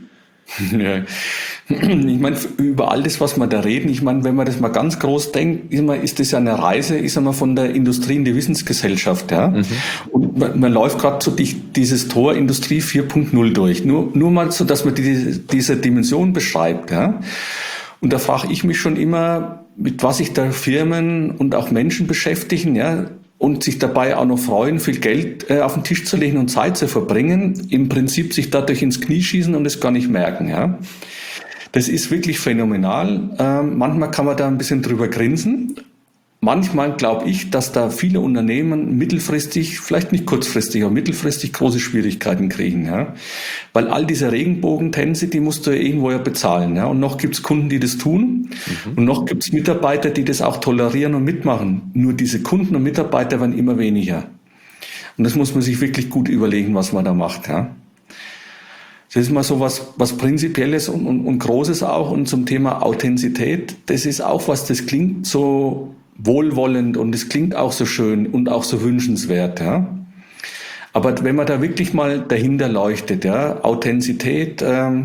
Ja. Ich meine, über all das, was wir da reden, ich meine, wenn man das mal ganz groß denkt, ist das ja eine Reise, ist einmal von der Industrie in die Wissensgesellschaft, ja. Mhm. Und man, man läuft gerade so die, dieses Tor Industrie vier Punkt null durch. Nur, nur mal so, dass man die, diese Dimension beschreibt, ja. Und da frage ich mich schon immer, mit was sich da Firmen und auch Menschen beschäftigen, ja. Und sich dabei auch noch freuen, viel Geld äh, auf den Tisch zu legen und Zeit zu verbringen, im Prinzip sich dadurch ins Knie schießen und es gar nicht merken, ja. Das ist wirklich phänomenal. Ähm, manchmal kann man da ein bisschen drüber grinsen. Manchmal glaube ich, dass da viele Unternehmen mittelfristig, vielleicht nicht kurzfristig, aber mittelfristig große Schwierigkeiten kriegen, ja. Weil all diese Regenbogentänze, die musst du ja irgendwo ja bezahlen, ja. Und noch gibt's Kunden, die das tun. Mhm. Und noch gibt's Mitarbeiter, die das auch tolerieren und mitmachen. Nur diese Kunden und Mitarbeiter werden immer weniger. Und das muss man sich wirklich gut überlegen, was man da macht, ja. Das ist mal so was, was Prinzipielles und, und, und Großes auch. Und zum Thema Authentizität, das ist auch was, das klingt so wohlwollend und es klingt auch so schön und auch so wünschenswert, ja. Aber wenn man da wirklich mal dahinter leuchtet, ja, Authentizität, ähm,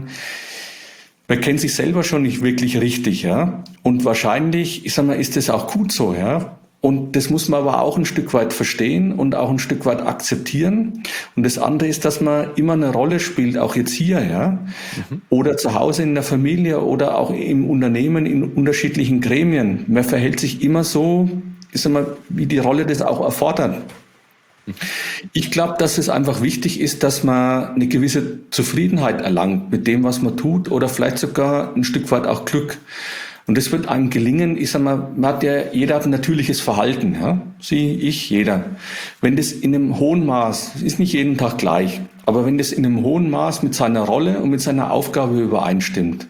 man kennt sich selber schon nicht wirklich richtig, ja. Und wahrscheinlich, ich sag mal, ist das auch gut so, ja. Und das muss man aber auch ein Stück weit verstehen und auch ein Stück weit akzeptieren. Und das andere ist, dass man immer eine Rolle spielt, auch jetzt hier, ja, mhm. oder zu Hause in der Familie oder auch im Unternehmen in unterschiedlichen Gremien. Man verhält sich immer so, ich sag mal, wie die Rolle das auch erfordert. Mhm. Ich glaube, dass es einfach wichtig ist, dass man eine gewisse Zufriedenheit erlangt mit dem, was man tut, oder vielleicht sogar ein Stück weit auch Glück. Und das wird einem gelingen, ich sag mal, man hat ja, jeder hat ein natürliches Verhalten, ja. Sie, ich, jeder. Wenn das in einem hohen Maß, ist nicht jeden Tag gleich, aber wenn das in einem hohen Maß mit seiner Rolle und mit seiner Aufgabe übereinstimmt,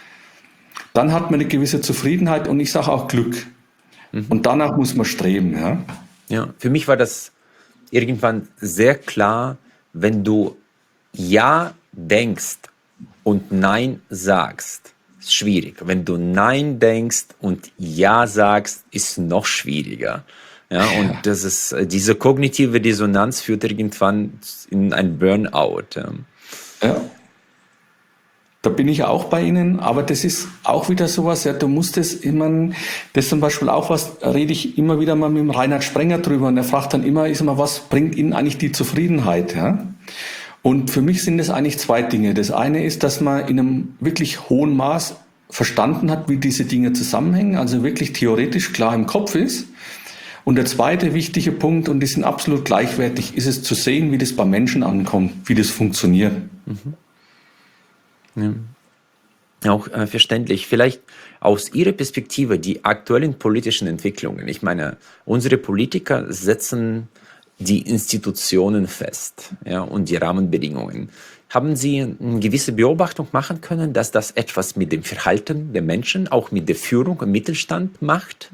dann hat man eine gewisse Zufriedenheit und ich sage auch Glück. Mhm. Und danach muss man streben, ja. Ja, für mich war das irgendwann sehr klar, wenn du Ja denkst und Nein sagst, ist schwierig. Wenn du Nein denkst und Ja sagst, ist noch schwieriger. Ja, und ja. das ist, diese kognitive Dissonanz führt irgendwann in ein Burnout. Ja. ja. Da bin ich auch bei Ihnen, aber das ist auch wieder sowas, ja, du musst es immer, das ist zum Beispiel auch was, rede ich immer wieder mal mit dem Reinhard Sprenger drüber und er fragt dann immer, ich sag mal, was bringt Ihnen eigentlich die Zufriedenheit, ja? Und für mich sind es eigentlich zwei Dinge. Das eine ist, dass man in einem wirklich hohen Maß verstanden hat, wie diese Dinge zusammenhängen, also wirklich theoretisch klar im Kopf ist. Und der zweite wichtige Punkt, und die sind absolut gleichwertig, ist es zu sehen, wie das bei Menschen ankommt, wie das funktioniert. Mhm. Ja. Auch äh, verständlich. Vielleicht aus Ihrer Perspektive die aktuellen politischen Entwicklungen. Ich meine, unsere Politiker setzen die Institutionen fest, ja, und die Rahmenbedingungen. Haben Sie eine gewisse Beobachtung machen können, dass das etwas mit dem Verhalten der Menschen, auch mit der Führung im Mittelstand macht?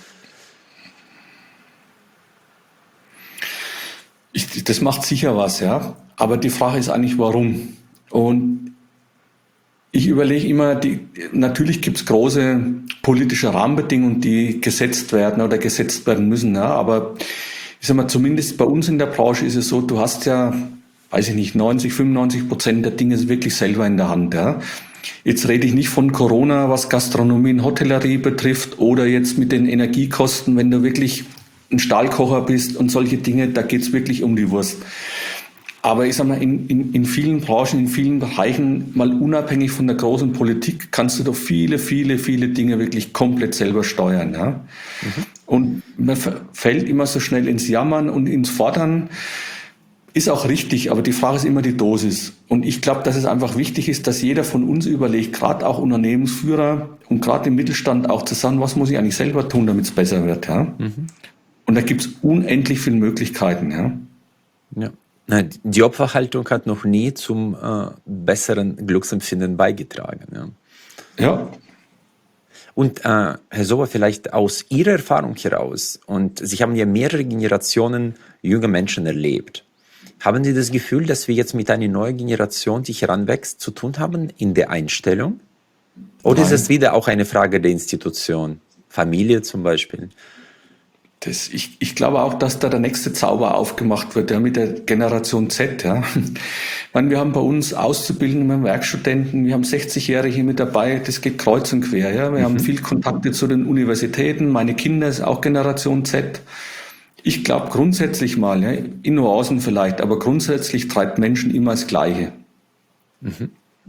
Ich, das macht sicher was, ja. Aber die Frage ist eigentlich, warum? Und ich überlege immer, die, natürlich gibt es große politische Rahmenbedingungen, die gesetzt werden oder gesetzt werden müssen. Ja. Aber ich sag mal, zumindest bei uns in der Branche ist es so, du hast ja, weiß ich nicht, neunzig, fünfundneunzig Prozent der Dinge wirklich selber in der Hand. Ja. Jetzt rede ich nicht von Corona, was Gastronomie und Hotellerie betrifft, oder jetzt mit den Energiekosten, wenn du wirklich ein Stahlkocher bist und solche Dinge, da geht es wirklich um die Wurst. Aber ich sag mal, in, in, in vielen Branchen, in vielen Bereichen, mal unabhängig von der großen Politik, kannst du doch viele, viele, viele Dinge wirklich komplett selber steuern. Ja? Mhm. Und man fällt immer so schnell ins Jammern und ins Fordern. Ist auch richtig, aber die Frage ist immer die Dosis. Und ich glaube, dass es einfach wichtig ist, dass jeder von uns überlegt, gerade auch Unternehmensführer und gerade im Mittelstand auch zu sagen, was muss ich eigentlich selber tun, damit es besser wird. Ja? Mhm. Und da gibt es unendlich viele Möglichkeiten. Ja. Ja. Die Opferhaltung hat noch nie zum äh, besseren Glücksempfinden beigetragen. Ja. Ja. Und äh, Herr Sowa, vielleicht aus Ihrer Erfahrung heraus, und Sie haben ja mehrere Generationen junger Menschen erlebt, haben Sie das Gefühl, dass wir jetzt mit einer neuen Generation, die heranwächst, zu tun haben in der Einstellung? Oder Nein. Ist es wieder auch eine Frage der Institution? Familie zum Beispiel? Das, ich, ich glaube auch, dass da der nächste Zauber aufgemacht wird, ja, mit der Generation Z. Ja. Ich meine, wir haben bei uns Auszubildende, wir haben Werkstudenten, wir haben sechzigjährige mit dabei, das geht kreuz und quer. Ja. Wir mhm. haben viel Kontakte zu den Universitäten, meine Kinder ist auch Generation Z. Ich glaube grundsätzlich mal, ja, in Nuancen vielleicht, aber grundsätzlich treibt Menschen immer das Gleiche. Mhm.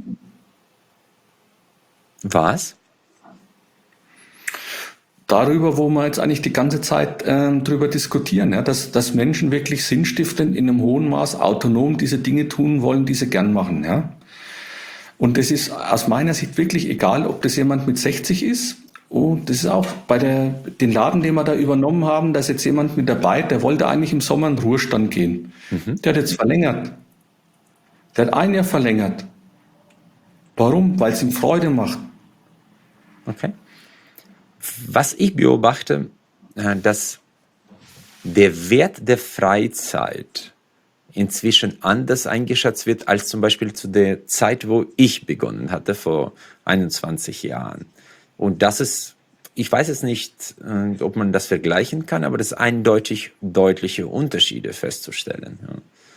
Was? Darüber, wo wir jetzt eigentlich die ganze Zeit äh, drüber diskutieren, ja, dass, dass Menschen wirklich sinnstiftend in einem hohen Maß autonom diese Dinge tun wollen, die sie gern machen. Ja. Und das ist aus meiner Sicht wirklich egal, ob das jemand mit sechzig ist. Und das ist auch bei der, den Laden, den wir da übernommen haben, da ist jetzt jemand mit dabei, der wollte eigentlich im Sommer in den Ruhestand gehen. Mhm. Der hat jetzt verlängert. Der hat ein Jahr verlängert. Warum? Weil es ihm Freude macht. Okay. Was ich beobachte, dass der Wert der Freizeit inzwischen anders eingeschätzt wird als zum Beispiel zu der Zeit, wo ich begonnen hatte, vor einundzwanzig Jahren. Und das ist, ich weiß es nicht, ob man das vergleichen kann, aber das ist eindeutig deutliche Unterschiede festzustellen. Ja.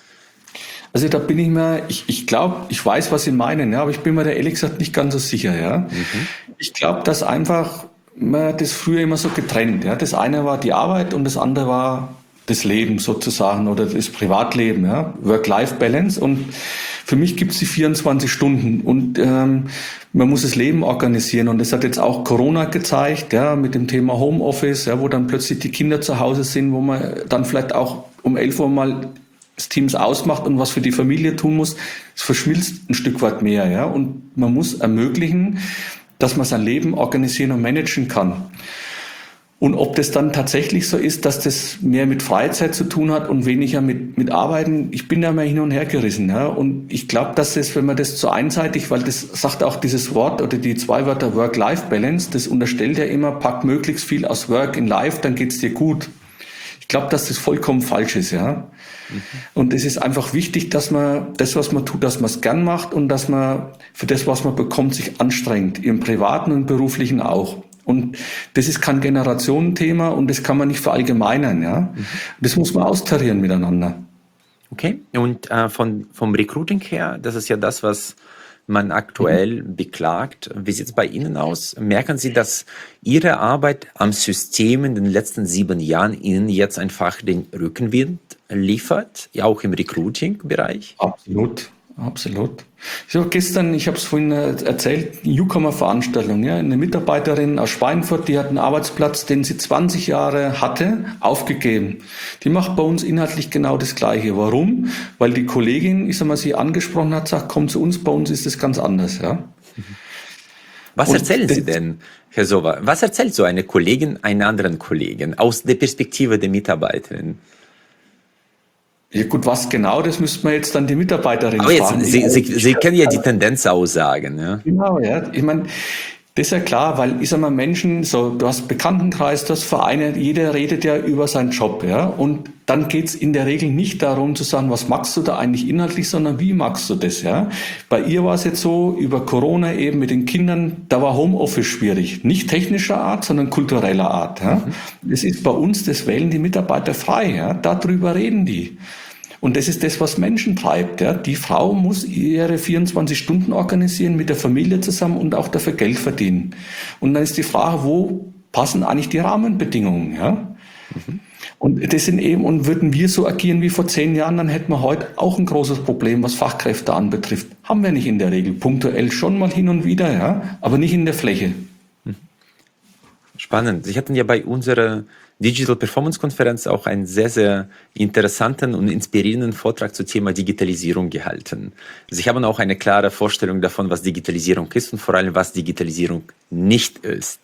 Also da bin ich mir, ich, ich glaube, ich weiß, was Sie meinen, ja, aber ich bin mir da ehrlich gesagt nicht ganz so sicher. Ja. Mhm. Ich glaube, dass einfach man das früher immer so getrennt. Ja. Das eine war die Arbeit und das andere war das Leben sozusagen oder das Privatleben, ja. Work-Life-Balance. Und für mich gibt es die vierundzwanzig Stunden und ähm, man muss das Leben organisieren. Und das hat jetzt auch Corona gezeigt, ja, mit dem Thema Homeoffice, ja, wo dann plötzlich die Kinder zu Hause sind, wo man dann vielleicht auch um elf Uhr mal das Teams ausmacht und was für die Familie tun muss. Es verschmilzt ein Stück weit mehr. Ja. Und man muss ermöglichen, dass man sein Leben organisieren und managen kann. Und ob das dann tatsächlich so ist, dass das mehr mit Freizeit zu tun hat und weniger mit, mit Arbeiten, ich bin da mal hin und her gerissen. Ja. Und ich glaube, dass das, wenn man das zu einseitig, weil das sagt auch dieses Wort oder die zwei Wörter Work-Life-Balance, das unterstellt ja immer, pack möglichst viel aus Work in Life, dann geht's dir gut. Ich glaube, dass das vollkommen falsch ist, ja. Mhm. Und es ist einfach wichtig, dass man das, was man tut, dass man es gern macht und dass man für das, was man bekommt, sich anstrengt. Im Privaten und Beruflichen auch. Und das ist kein Generationenthema und das kann man nicht verallgemeinern, ja. Mhm. Das muss man austarieren miteinander. Okay. Und äh, von, vom Recruiting her, das ist ja das, was man aktuell mhm. beklagt. Wie sieht es bei Ihnen aus? Merken Sie, dass Ihre Arbeit am System in den letzten sieben Jahren Ihnen jetzt einfach den Rückenwind liefert, ja auch im Recruiting-Bereich? Absolut, absolut. Ich habe gestern, ich habe es vorhin erzählt, eine Newcomer-Veranstaltung, ja, eine Mitarbeiterin aus Schweinfurt, die hat einen Arbeitsplatz, den sie zwanzig Jahre hatte, aufgegeben. Die macht bei uns inhaltlich genau das Gleiche. Warum? Weil die Kollegin, ich sag mal, sie angesprochen hat, sagt, komm zu uns, bei uns ist das ganz anders, ja. Was Und erzählen Sie denn, Herr Sowa? Was erzählt so eine Kollegin einer anderen Kollegin aus der Perspektive der Mitarbeiterin? Ja gut, was genau, das müsste man jetzt dann die Mitarbeiterin Aber jetzt, fragen. Sie, Sie, Sie können ja die Tendenz aussagen, ja. Genau, ja. Ich meine, das ist ja klar, weil ich sag mal, Menschen, so, du hast Bekanntenkreis, du hast Vereine, jeder redet ja über seinen Job, ja. Und dann geht's in der Regel nicht darum zu sagen, was magst du da eigentlich inhaltlich, sondern wie magst du das, ja. Bei ihr war es jetzt so, über Corona eben mit den Kindern, da war Homeoffice schwierig. Nicht technischer Art, sondern kultureller Art, ja. Das ist bei uns, das wählen die Mitarbeiter frei, ja. Darüber reden die. Und das ist das, was Menschen treibt. Ja. Die Frau muss ihre vierundzwanzig Stunden organisieren, mit der Familie zusammen und auch dafür Geld verdienen. Und dann ist die Frage, wo passen eigentlich die Rahmenbedingungen? Ja. Mhm. Und das sind eben, und würden wir so agieren wie vor zehn Jahren, dann hätten wir heute auch ein großes Problem, was Fachkräfte anbetrifft. Haben wir nicht in der Regel. Punktuell schon mal hin und wieder, ja, aber nicht in der Fläche. Spannend. Sie hatten ja bei unserer Digital Performance Konferenz auch einen sehr, sehr interessanten und inspirierenden Vortrag zum Thema Digitalisierung gehalten. Sie haben auch eine klare Vorstellung davon, was Digitalisierung ist und vor allem, was Digitalisierung nicht ist.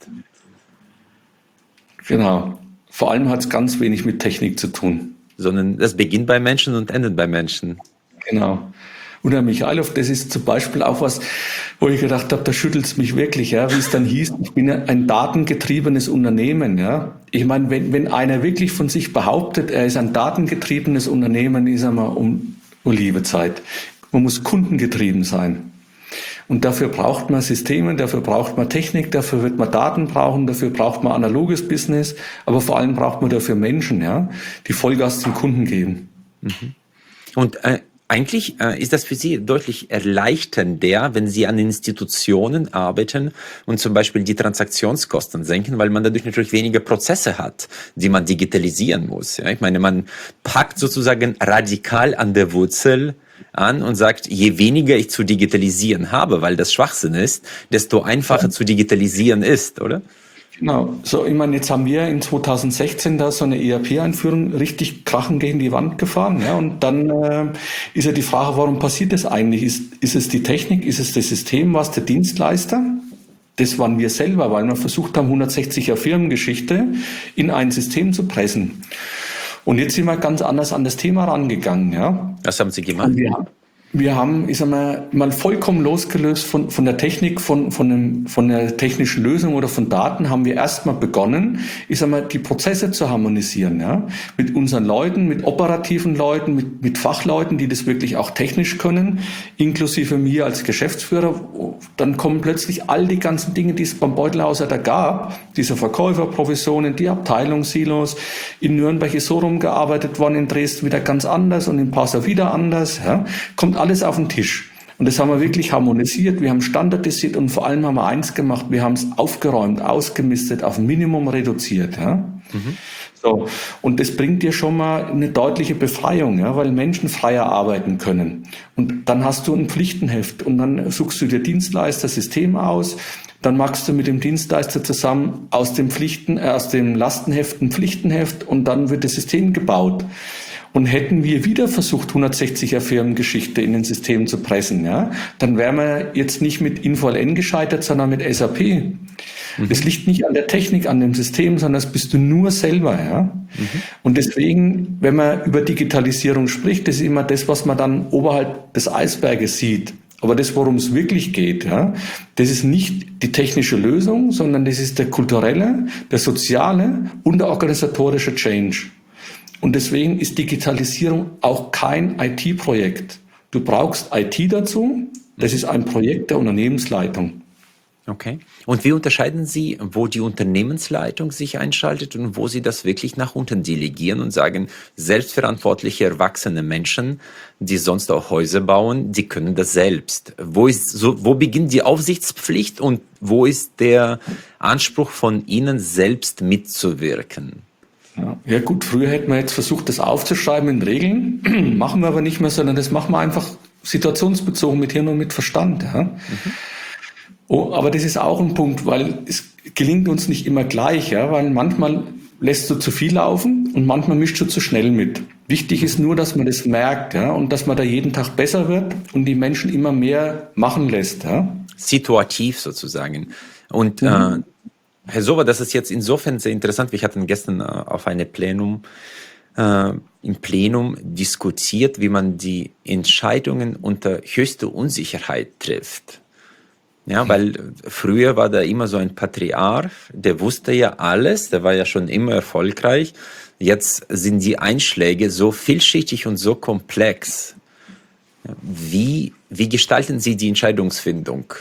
Genau. Vor allem hat es ganz wenig mit Technik zu tun. Sondern das beginnt bei Menschen und endet bei Menschen. Genau. Und Herr Michailov, das ist zum Beispiel auch was, wo ich gedacht habe, da schüttelt es mich wirklich, ja, wie es dann hieß, ich bin ein datengetriebenes Unternehmen, ja. Ich meine, wenn, wenn einer wirklich von sich behauptet, er ist ein datengetriebenes Unternehmen, ist er mal um, um liebe Zeit. Man muss kundengetrieben sein. Und dafür braucht man Systeme, dafür braucht man Technik, dafür wird man Daten brauchen, dafür braucht man analoges Business, aber vor allem braucht man dafür Menschen, ja, die Vollgas zum Kunden geben. Mhm. Und äh Eigentlich äh, ist das für Sie deutlich erleichternder, wenn Sie an Institutionen arbeiten und zum Beispiel die Transaktionskosten senken, weil man dadurch natürlich weniger Prozesse hat, die man digitalisieren muss. Ja? Ich meine, man packt sozusagen radikal an der Wurzel an und sagt, je weniger ich zu digitalisieren habe, weil das Schwachsinn ist, desto einfacher zu digitalisieren ist, oder? Genau. So, ich meine, jetzt haben wir in zweitausendsechzehn da so eine E R P-Einführung richtig krachend gegen die Wand gefahren. Ja, und dann äh, ist ja die Frage, warum passiert das eigentlich? Ist, ist es die Technik? Ist es das System? Was der Dienstleister? Das waren wir selber, weil wir versucht haben, hundertsechziger Firmengeschichte in ein System zu pressen. Und jetzt sind wir ganz anders an das Thema rangegangen. Ja. Was haben Sie gemacht? Wir, wir haben, ich sag mal, mal vollkommen losgelöst von, von der Technik, von, von, einem, von der technischen Lösung oder von Daten, haben wir erstmal begonnen, ich sag mal, die Prozesse zu harmonisieren, ja. Mit unseren Leuten, mit operativen Leuten, mit, mit Fachleuten, die das wirklich auch technisch können, inklusive mir als Geschäftsführer. Dann kommen plötzlich all die ganzen Dinge, die es beim Beutelhauser da gab, diese Verkäuferprovisionen, die Abteilungssilos. In Nürnberg ist so rumgearbeitet worden, in Dresden wieder ganz anders und in Passau wieder anders, ja. Kommt alles auf den Tisch. Und das haben wir wirklich harmonisiert, wir haben standardisiert und vor allem haben wir eins gemacht, wir haben es aufgeräumt, ausgemistet, auf ein Minimum reduziert. Ja? Mhm. So. Und das bringt dir schon mal eine deutliche Befreiung, ja? Weil Menschen freier arbeiten können. Und dann hast du ein Pflichtenheft und dann suchst du dir Dienstleister, System aus, dann machst du mit dem Dienstleister zusammen aus dem Pflichten, äh, aus dem Lastenheft ein Pflichtenheft und dann wird das System gebaut. Und hätten wir wieder versucht, hundertsechziger Firmengeschichte in ein System zu pressen, ja, dann wären wir jetzt nicht mit Info L N gescheitert, sondern mit S A P. Mhm. Das liegt nicht an der Technik, an dem System, sondern das bist du nur selber, ja. Mhm. Und deswegen, wenn man über Digitalisierung spricht, das ist immer das, was man dann oberhalb des Eisberges sieht. Aber das, worum es wirklich geht, ja, das ist nicht die technische Lösung, sondern das ist der kulturelle, der soziale und der organisatorische Change. Und deswegen ist Digitalisierung auch kein I T-Projekt. Du brauchst I T dazu. Das ist ein Projekt der Unternehmensleitung. Okay. Und wie unterscheiden Sie, wo die Unternehmensleitung sich einschaltet und wo Sie das wirklich nach unten delegieren und sagen, selbstverantwortliche, erwachsene Menschen, die sonst auch Häuser bauen, die können das selbst. Wo ist so, wo beginnt die Aufsichtspflicht und wo ist der Anspruch von Ihnen, selbst mitzuwirken? Ja, ja gut, früher hätten wir jetzt versucht, das aufzuschreiben in Regeln, machen wir aber nicht mehr, sondern das machen wir einfach situationsbezogen mit Hirn und mit Verstand. Ja. Mhm. Oh, aber das ist auch ein Punkt, weil es gelingt uns nicht immer gleich, ja, weil manchmal lässt du zu viel laufen und manchmal mischst du zu schnell mit. Wichtig ist nur, dass man das merkt, ja, und dass man da jeden Tag besser wird und die Menschen immer mehr machen lässt. Ja. Situativ sozusagen. Und mhm. äh, Herr Sober, das ist jetzt insofern sehr interessant. Wir hatten gestern äh, auf einem Plenum äh, im Plenum diskutiert, wie man die Entscheidungen unter höchster Unsicherheit trifft. Ja, weil früher war da immer so ein Patriarch, der wusste ja alles, der war ja schon immer erfolgreich. Jetzt sind die Einschläge so vielschichtig und so komplex. Wie, wie gestalten Sie die Entscheidungsfindung?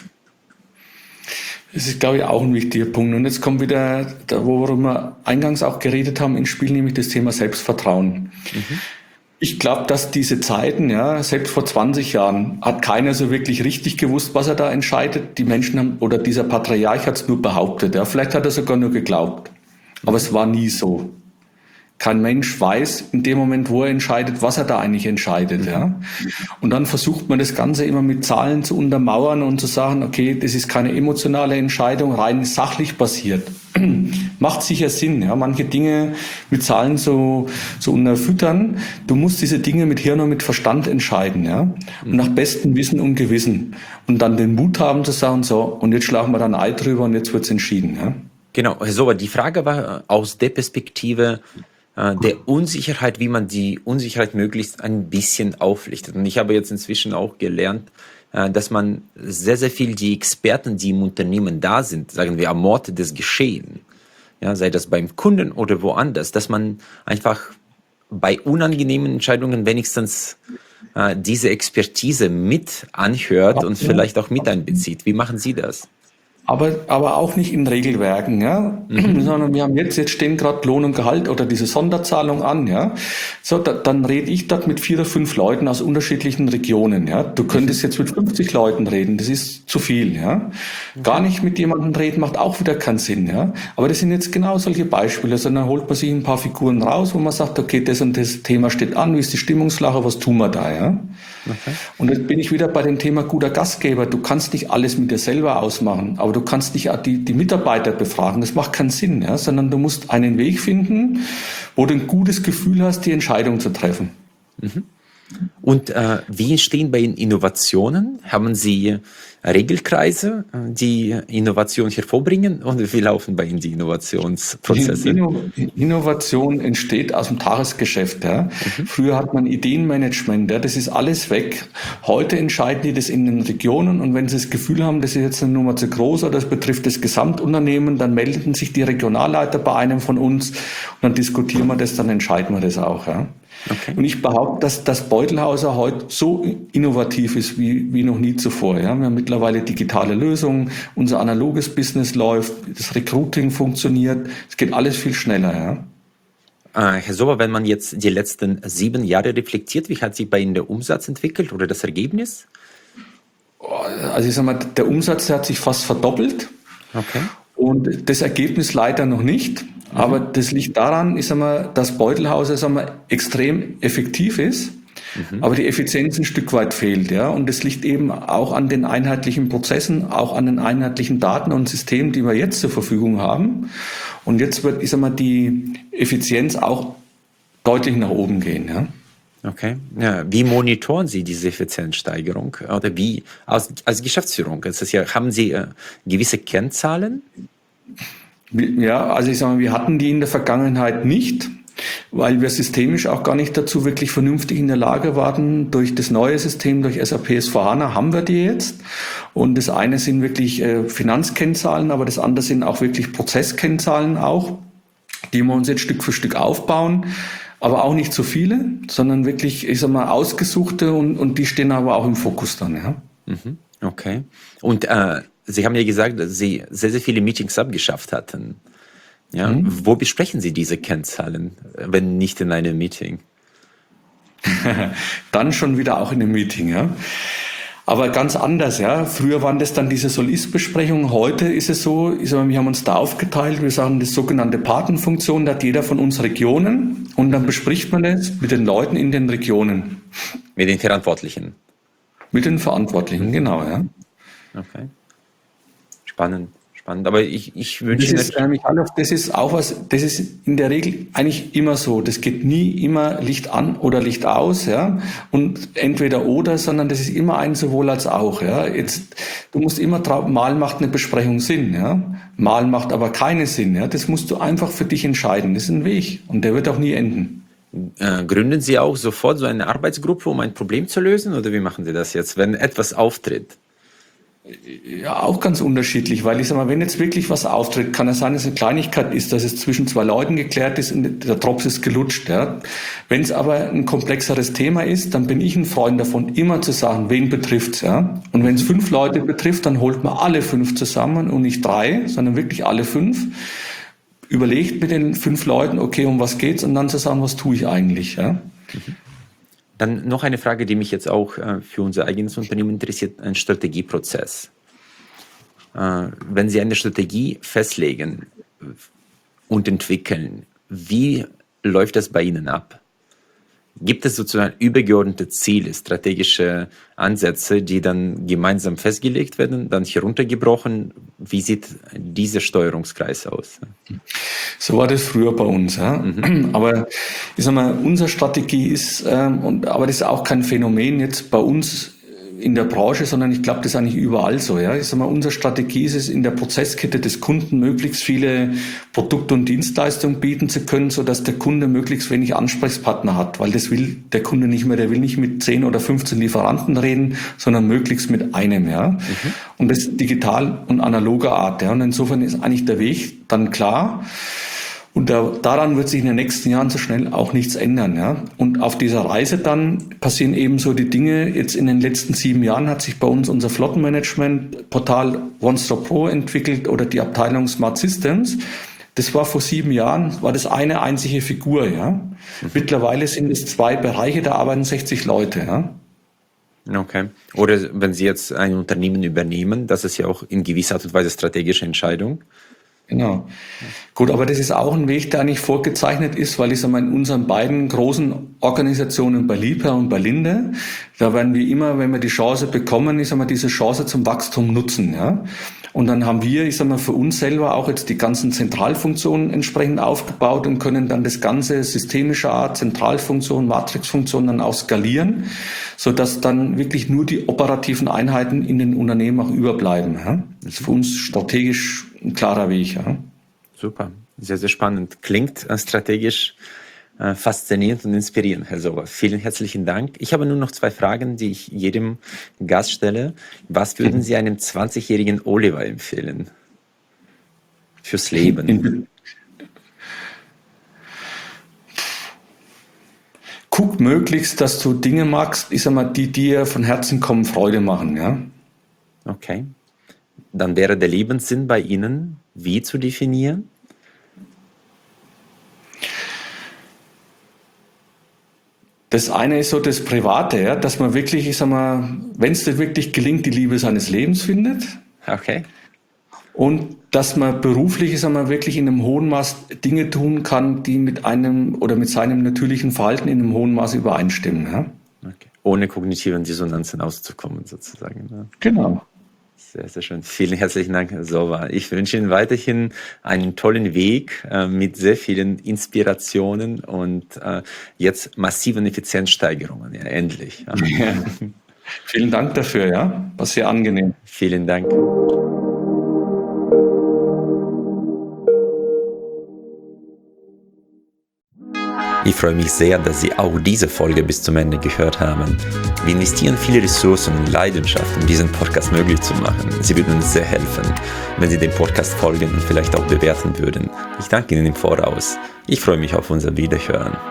Das ist, glaube ich, auch ein wichtiger Punkt. Und jetzt kommt wieder, da, worüber wir eingangs auch geredet haben, ins Spiel, nämlich das Thema Selbstvertrauen. Mhm. Ich glaube, dass diese Zeiten, ja, selbst vor zwanzig Jahren hat keiner so wirklich richtig gewusst, was er da entscheidet. Die Menschen haben, oder dieser Patriarch hat es nur behauptet. Ja, vielleicht hat er sogar nur geglaubt. Aber es war nie so. Kein Mensch weiß in dem Moment, wo er entscheidet, was er da eigentlich entscheidet. Ja. Und dann versucht man das Ganze immer mit Zahlen zu untermauern und zu sagen, okay, das ist keine emotionale Entscheidung, rein sachlich basiert. Macht sicher Sinn, ja, manche Dinge mit Zahlen so, so unterfüttern. Du musst diese Dinge mit Hirn und mit Verstand entscheiden, ja. Und nach bestem Wissen und Gewissen. Und dann den Mut haben zu sagen, so, und jetzt schlagen wir dann ein Ei drüber und jetzt wird's entschieden, ja. Genau, so, die Frage war aus der Perspektive der Unsicherheit, wie man die Unsicherheit möglichst ein bisschen auflichtet. Und ich habe jetzt inzwischen auch gelernt, dass man sehr, sehr viel die Experten, die im Unternehmen da sind, sagen wir am Ort des Geschehen, ja, sei das beim Kunden oder woanders, dass man einfach bei unangenehmen Entscheidungen wenigstens äh, diese Expertise mit anhört und vielleicht auch mit einbezieht. Wie machen Sie das? Aber, aber auch nicht in Regelwerken, ja, mhm. sondern wir haben jetzt, jetzt stehen gerade Lohn und Gehalt oder diese Sonderzahlung an, ja. So, da, dann rede ich dort mit vier oder fünf Leuten aus unterschiedlichen Regionen, ja. Du könntest jetzt mit fünfzig Leuten reden, das ist zu viel, ja. Mhm. Gar nicht mit jemandem reden macht auch wieder keinen Sinn, ja. Aber das sind jetzt genau solche Beispiele, sondern holt man sich ein paar Figuren raus, wo man sagt, okay, das und das Thema steht an, wie ist die Stimmungslage, was tun wir da, ja. Okay. Und jetzt bin ich wieder bei dem Thema guter Gastgeber. Du kannst nicht alles mit dir selber ausmachen, aber du kannst nicht die, die Mitarbeiter befragen. Das macht keinen Sinn, ja? Sondern du musst einen Weg finden, wo du ein gutes Gefühl hast, die Entscheidung zu treffen. Mhm. Und äh, wie entstehen bei Ihnen Innovationen? Haben Sie Regelkreise, die Innovation hervorbringen? Und wie laufen bei Ihnen die Innovationsprozesse? Inno Innovation entsteht aus dem Tagesgeschäft. Ja. Mhm. Früher hat man Ideenmanagement, ja, das ist alles weg. Heute entscheiden die das in den Regionen und wenn sie das Gefühl haben, das ist jetzt eine Nummer zu groß oder das betrifft das Gesamtunternehmen, dann melden sich die Regionalleiter bei einem von uns und dann diskutieren wir das, dann entscheiden wir das auch. Ja. Okay. Und ich behaupte, dass das Beutelhauser heute so innovativ ist wie, wie noch nie zuvor. Ja. Wir haben mittlerweile digitale Lösungen, unser analoges Business läuft, das Recruiting funktioniert, es geht alles viel schneller. Ja. Äh, Herr Sober, wenn man jetzt die letzten sieben Jahre reflektiert, wie hat sich bei Ihnen der Umsatz entwickelt oder das Ergebnis? Also ich sag mal, der Umsatz der hat sich fast verdoppelt. Okay. Und das Ergebnis leider noch nicht. Aber das liegt daran, ich sag mal, dass Beutelhaus ich sag mal, extrem effektiv ist, mhm. aber die Effizienz ein Stück weit fehlt. Ja? Und das liegt eben auch an den einheitlichen Prozessen, auch an den einheitlichen Daten und Systemen, die wir jetzt zur Verfügung haben. Und jetzt wird, ich sag mal, die Effizienz auch deutlich nach oben gehen. Ja? Okay. Ja, wie monitoren Sie diese Effizienzsteigerung? Oder wie als, als Geschäftsführung? Das ist ja, haben Sie äh, gewisse Kennzahlen? Ja, also ich sage mal, wir hatten die in der Vergangenheit nicht, weil wir systemisch auch gar nicht dazu wirklich vernünftig in der Lage waren. Durch das neue System, durch S A P S vier HANA haben wir die jetzt. Und das eine sind wirklich äh, Finanzkennzahlen, aber das andere sind auch wirklich Prozesskennzahlen auch, die wir uns jetzt Stück für Stück aufbauen. Aber auch nicht so viele, sondern wirklich, ich sag mal, ausgesuchte und, und die stehen aber auch im Fokus dann, ja. Mhm, okay. Und äh, Sie haben ja gesagt, dass Sie sehr, sehr viele Meetings abgeschafft hatten. Ja, mhm. Wo besprechen Sie diese Kennzahlen, wenn nicht in einem Meeting? Dann schon wieder auch in einem Meeting, ja. Aber ganz anders, ja. Früher waren das dann diese Soll-Ist-Besprechungen. Heute ist es so, ich sag mal, wir haben uns da aufgeteilt. Wir sagen, das sogenannte Patenfunktion, da hat jeder von uns Regionen und dann bespricht man das mit den Leuten in den Regionen. Mit den Verantwortlichen? Mit den Verantwortlichen, genau, ja. Okay. Spannend, spannend. Aber ich, ich wünsche das ist, äh, Michael, das ist auch was, das ist in der Regel eigentlich immer so. Das geht nie immer Licht an oder Licht aus, ja. Und entweder oder, sondern das ist immer ein sowohl als auch, ja. Jetzt, du musst immer trauen, mal macht eine Besprechung Sinn, ja. Mal macht aber keinen Sinn, ja. Das musst du einfach für dich entscheiden. Das ist ein Weg und der wird auch nie enden. Äh, gründen Sie auch sofort so eine Arbeitsgruppe, um ein Problem zu lösen? Oder wie machen Sie das jetzt, wenn etwas auftritt? Ja, auch ganz unterschiedlich, weil ich sag mal, wenn jetzt wirklich was auftritt, kann es sein, dass es eine Kleinigkeit ist, dass es zwischen zwei Leuten geklärt ist und der Drops ist gelutscht. Ja. Wenn es aber ein komplexeres Thema ist, dann bin ich ein Freund davon, immer zu sagen, wen betrifft's. Ja. Und wenn es fünf Leute betrifft, dann holt man alle fünf zusammen und nicht drei, sondern wirklich alle fünf. Überlegt mit den fünf Leuten, okay, um was geht's, und dann zu sagen, was tue ich eigentlich. Ja. Dann noch eine Frage, die mich jetzt auch äh, für unser eigenes Unternehmen interessiert, ein Strategieprozess. Äh, wenn Sie eine Strategie festlegen und entwickeln, wie läuft das bei Ihnen ab? Gibt es sozusagen übergeordnete Ziele, strategische Ansätze, die dann gemeinsam festgelegt werden, dann heruntergebrochen? Wie sieht dieser Steuerungskreis aus? So war das früher bei uns. Ja. Mhm. Aber ich sag mal, unsere Strategie ist, ähm, und, aber das ist auch kein Phänomen jetzt bei uns in der Branche, sondern ich glaube, das ist eigentlich überall so. Ja. Ich sag mal, unsere Strategie ist es, in der Prozesskette des Kunden möglichst viele Produkte und Dienstleistungen bieten zu können, sodass der Kunde möglichst wenig Ansprechpartner hat, weil das will der Kunde nicht mehr. Der will nicht mit zehn oder fünfzehn Lieferanten reden, sondern möglichst mit einem. Ja. Mhm. Und das digital und analoger Art. Ja. Und insofern ist eigentlich der Weg dann klar. Und da, daran wird sich in den nächsten Jahren so schnell auch nichts ändern. Ja. Und auf dieser Reise dann passieren eben so die Dinge. Jetzt in den letzten sieben Jahren hat sich bei uns unser Flottenmanagement-Portal OneStop Pro entwickelt oder die Abteilung Smart Systems. Das war vor sieben Jahren, war das eine einzige Figur. Ja. Mhm. Mittlerweile sind es zwei Bereiche, da arbeiten sechzig Leute. Ja. Okay. Oder wenn Sie jetzt ein Unternehmen übernehmen, das ist ja auch in gewisser Art und Weise strategische Entscheidung. Genau. Gut, aber das ist auch ein Weg, der eigentlich vorgezeichnet ist, weil ich sage mal, in unseren beiden großen Organisationen bei Liebherr und bei Linde, da werden wir immer, wenn wir die Chance bekommen, ich sage mal, diese Chance zum Wachstum nutzen. Ja. Und dann haben wir, ich sage mal, für uns selber auch jetzt die ganzen Zentralfunktionen entsprechend aufgebaut und können dann das ganze systemische Art, Zentralfunktion, Matrixfunktion dann auch skalieren, sodass dann wirklich nur die operativen Einheiten in den Unternehmen auch überbleiben. Ja. Das ist für uns strategisch ein klarer Weg. Ja. Super, sehr, sehr spannend. Klingt äh, strategisch äh, faszinierend und inspirierend, Herr Sowa. Vielen herzlichen Dank. Ich habe nur noch zwei Fragen, die ich jedem Gast stelle. Was würden mhm. Sie einem zwanzigjährigen Oliver empfehlen fürs Leben? In, Guck möglichst, dass du Dinge magst, ich sag mal, die dir von Herzen kommen, Freude machen. Ja. Okay. Dann wäre der Lebenssinn bei Ihnen wie zu definieren? Das eine ist so das Private, ja, dass man wirklich, ich sag mal, wenn es dir wirklich gelingt, die Liebe seines Lebens findet. Okay. Und dass man beruflich, ich sag mal, wirklich in einem hohen Maß Dinge tun kann, die mit einem oder mit seinem natürlichen Verhalten in einem hohen Maß übereinstimmen. Ja. Okay. Ohne kognitiven Dissonanzen auszukommen, sozusagen. Ja. Genau. Sehr, sehr schön. Vielen herzlichen Dank, Herr Sowa. Ich wünsche Ihnen weiterhin einen tollen Weg äh, mit sehr vielen Inspirationen und äh, jetzt massiven Effizienzsteigerungen. Ja, endlich. Ja. Ja. Vielen Dank dafür, ja. War sehr angenehm. Vielen Dank. Ich freue mich sehr, dass Sie auch diese Folge bis zum Ende gehört haben. Wir investieren viele Ressourcen und Leidenschaft, um diesen Podcast möglich zu machen. Sie würden uns sehr helfen, wenn Sie dem Podcast folgen und vielleicht auch bewerten würden. Ich danke Ihnen im Voraus. Ich freue mich auf unser Wiederhören.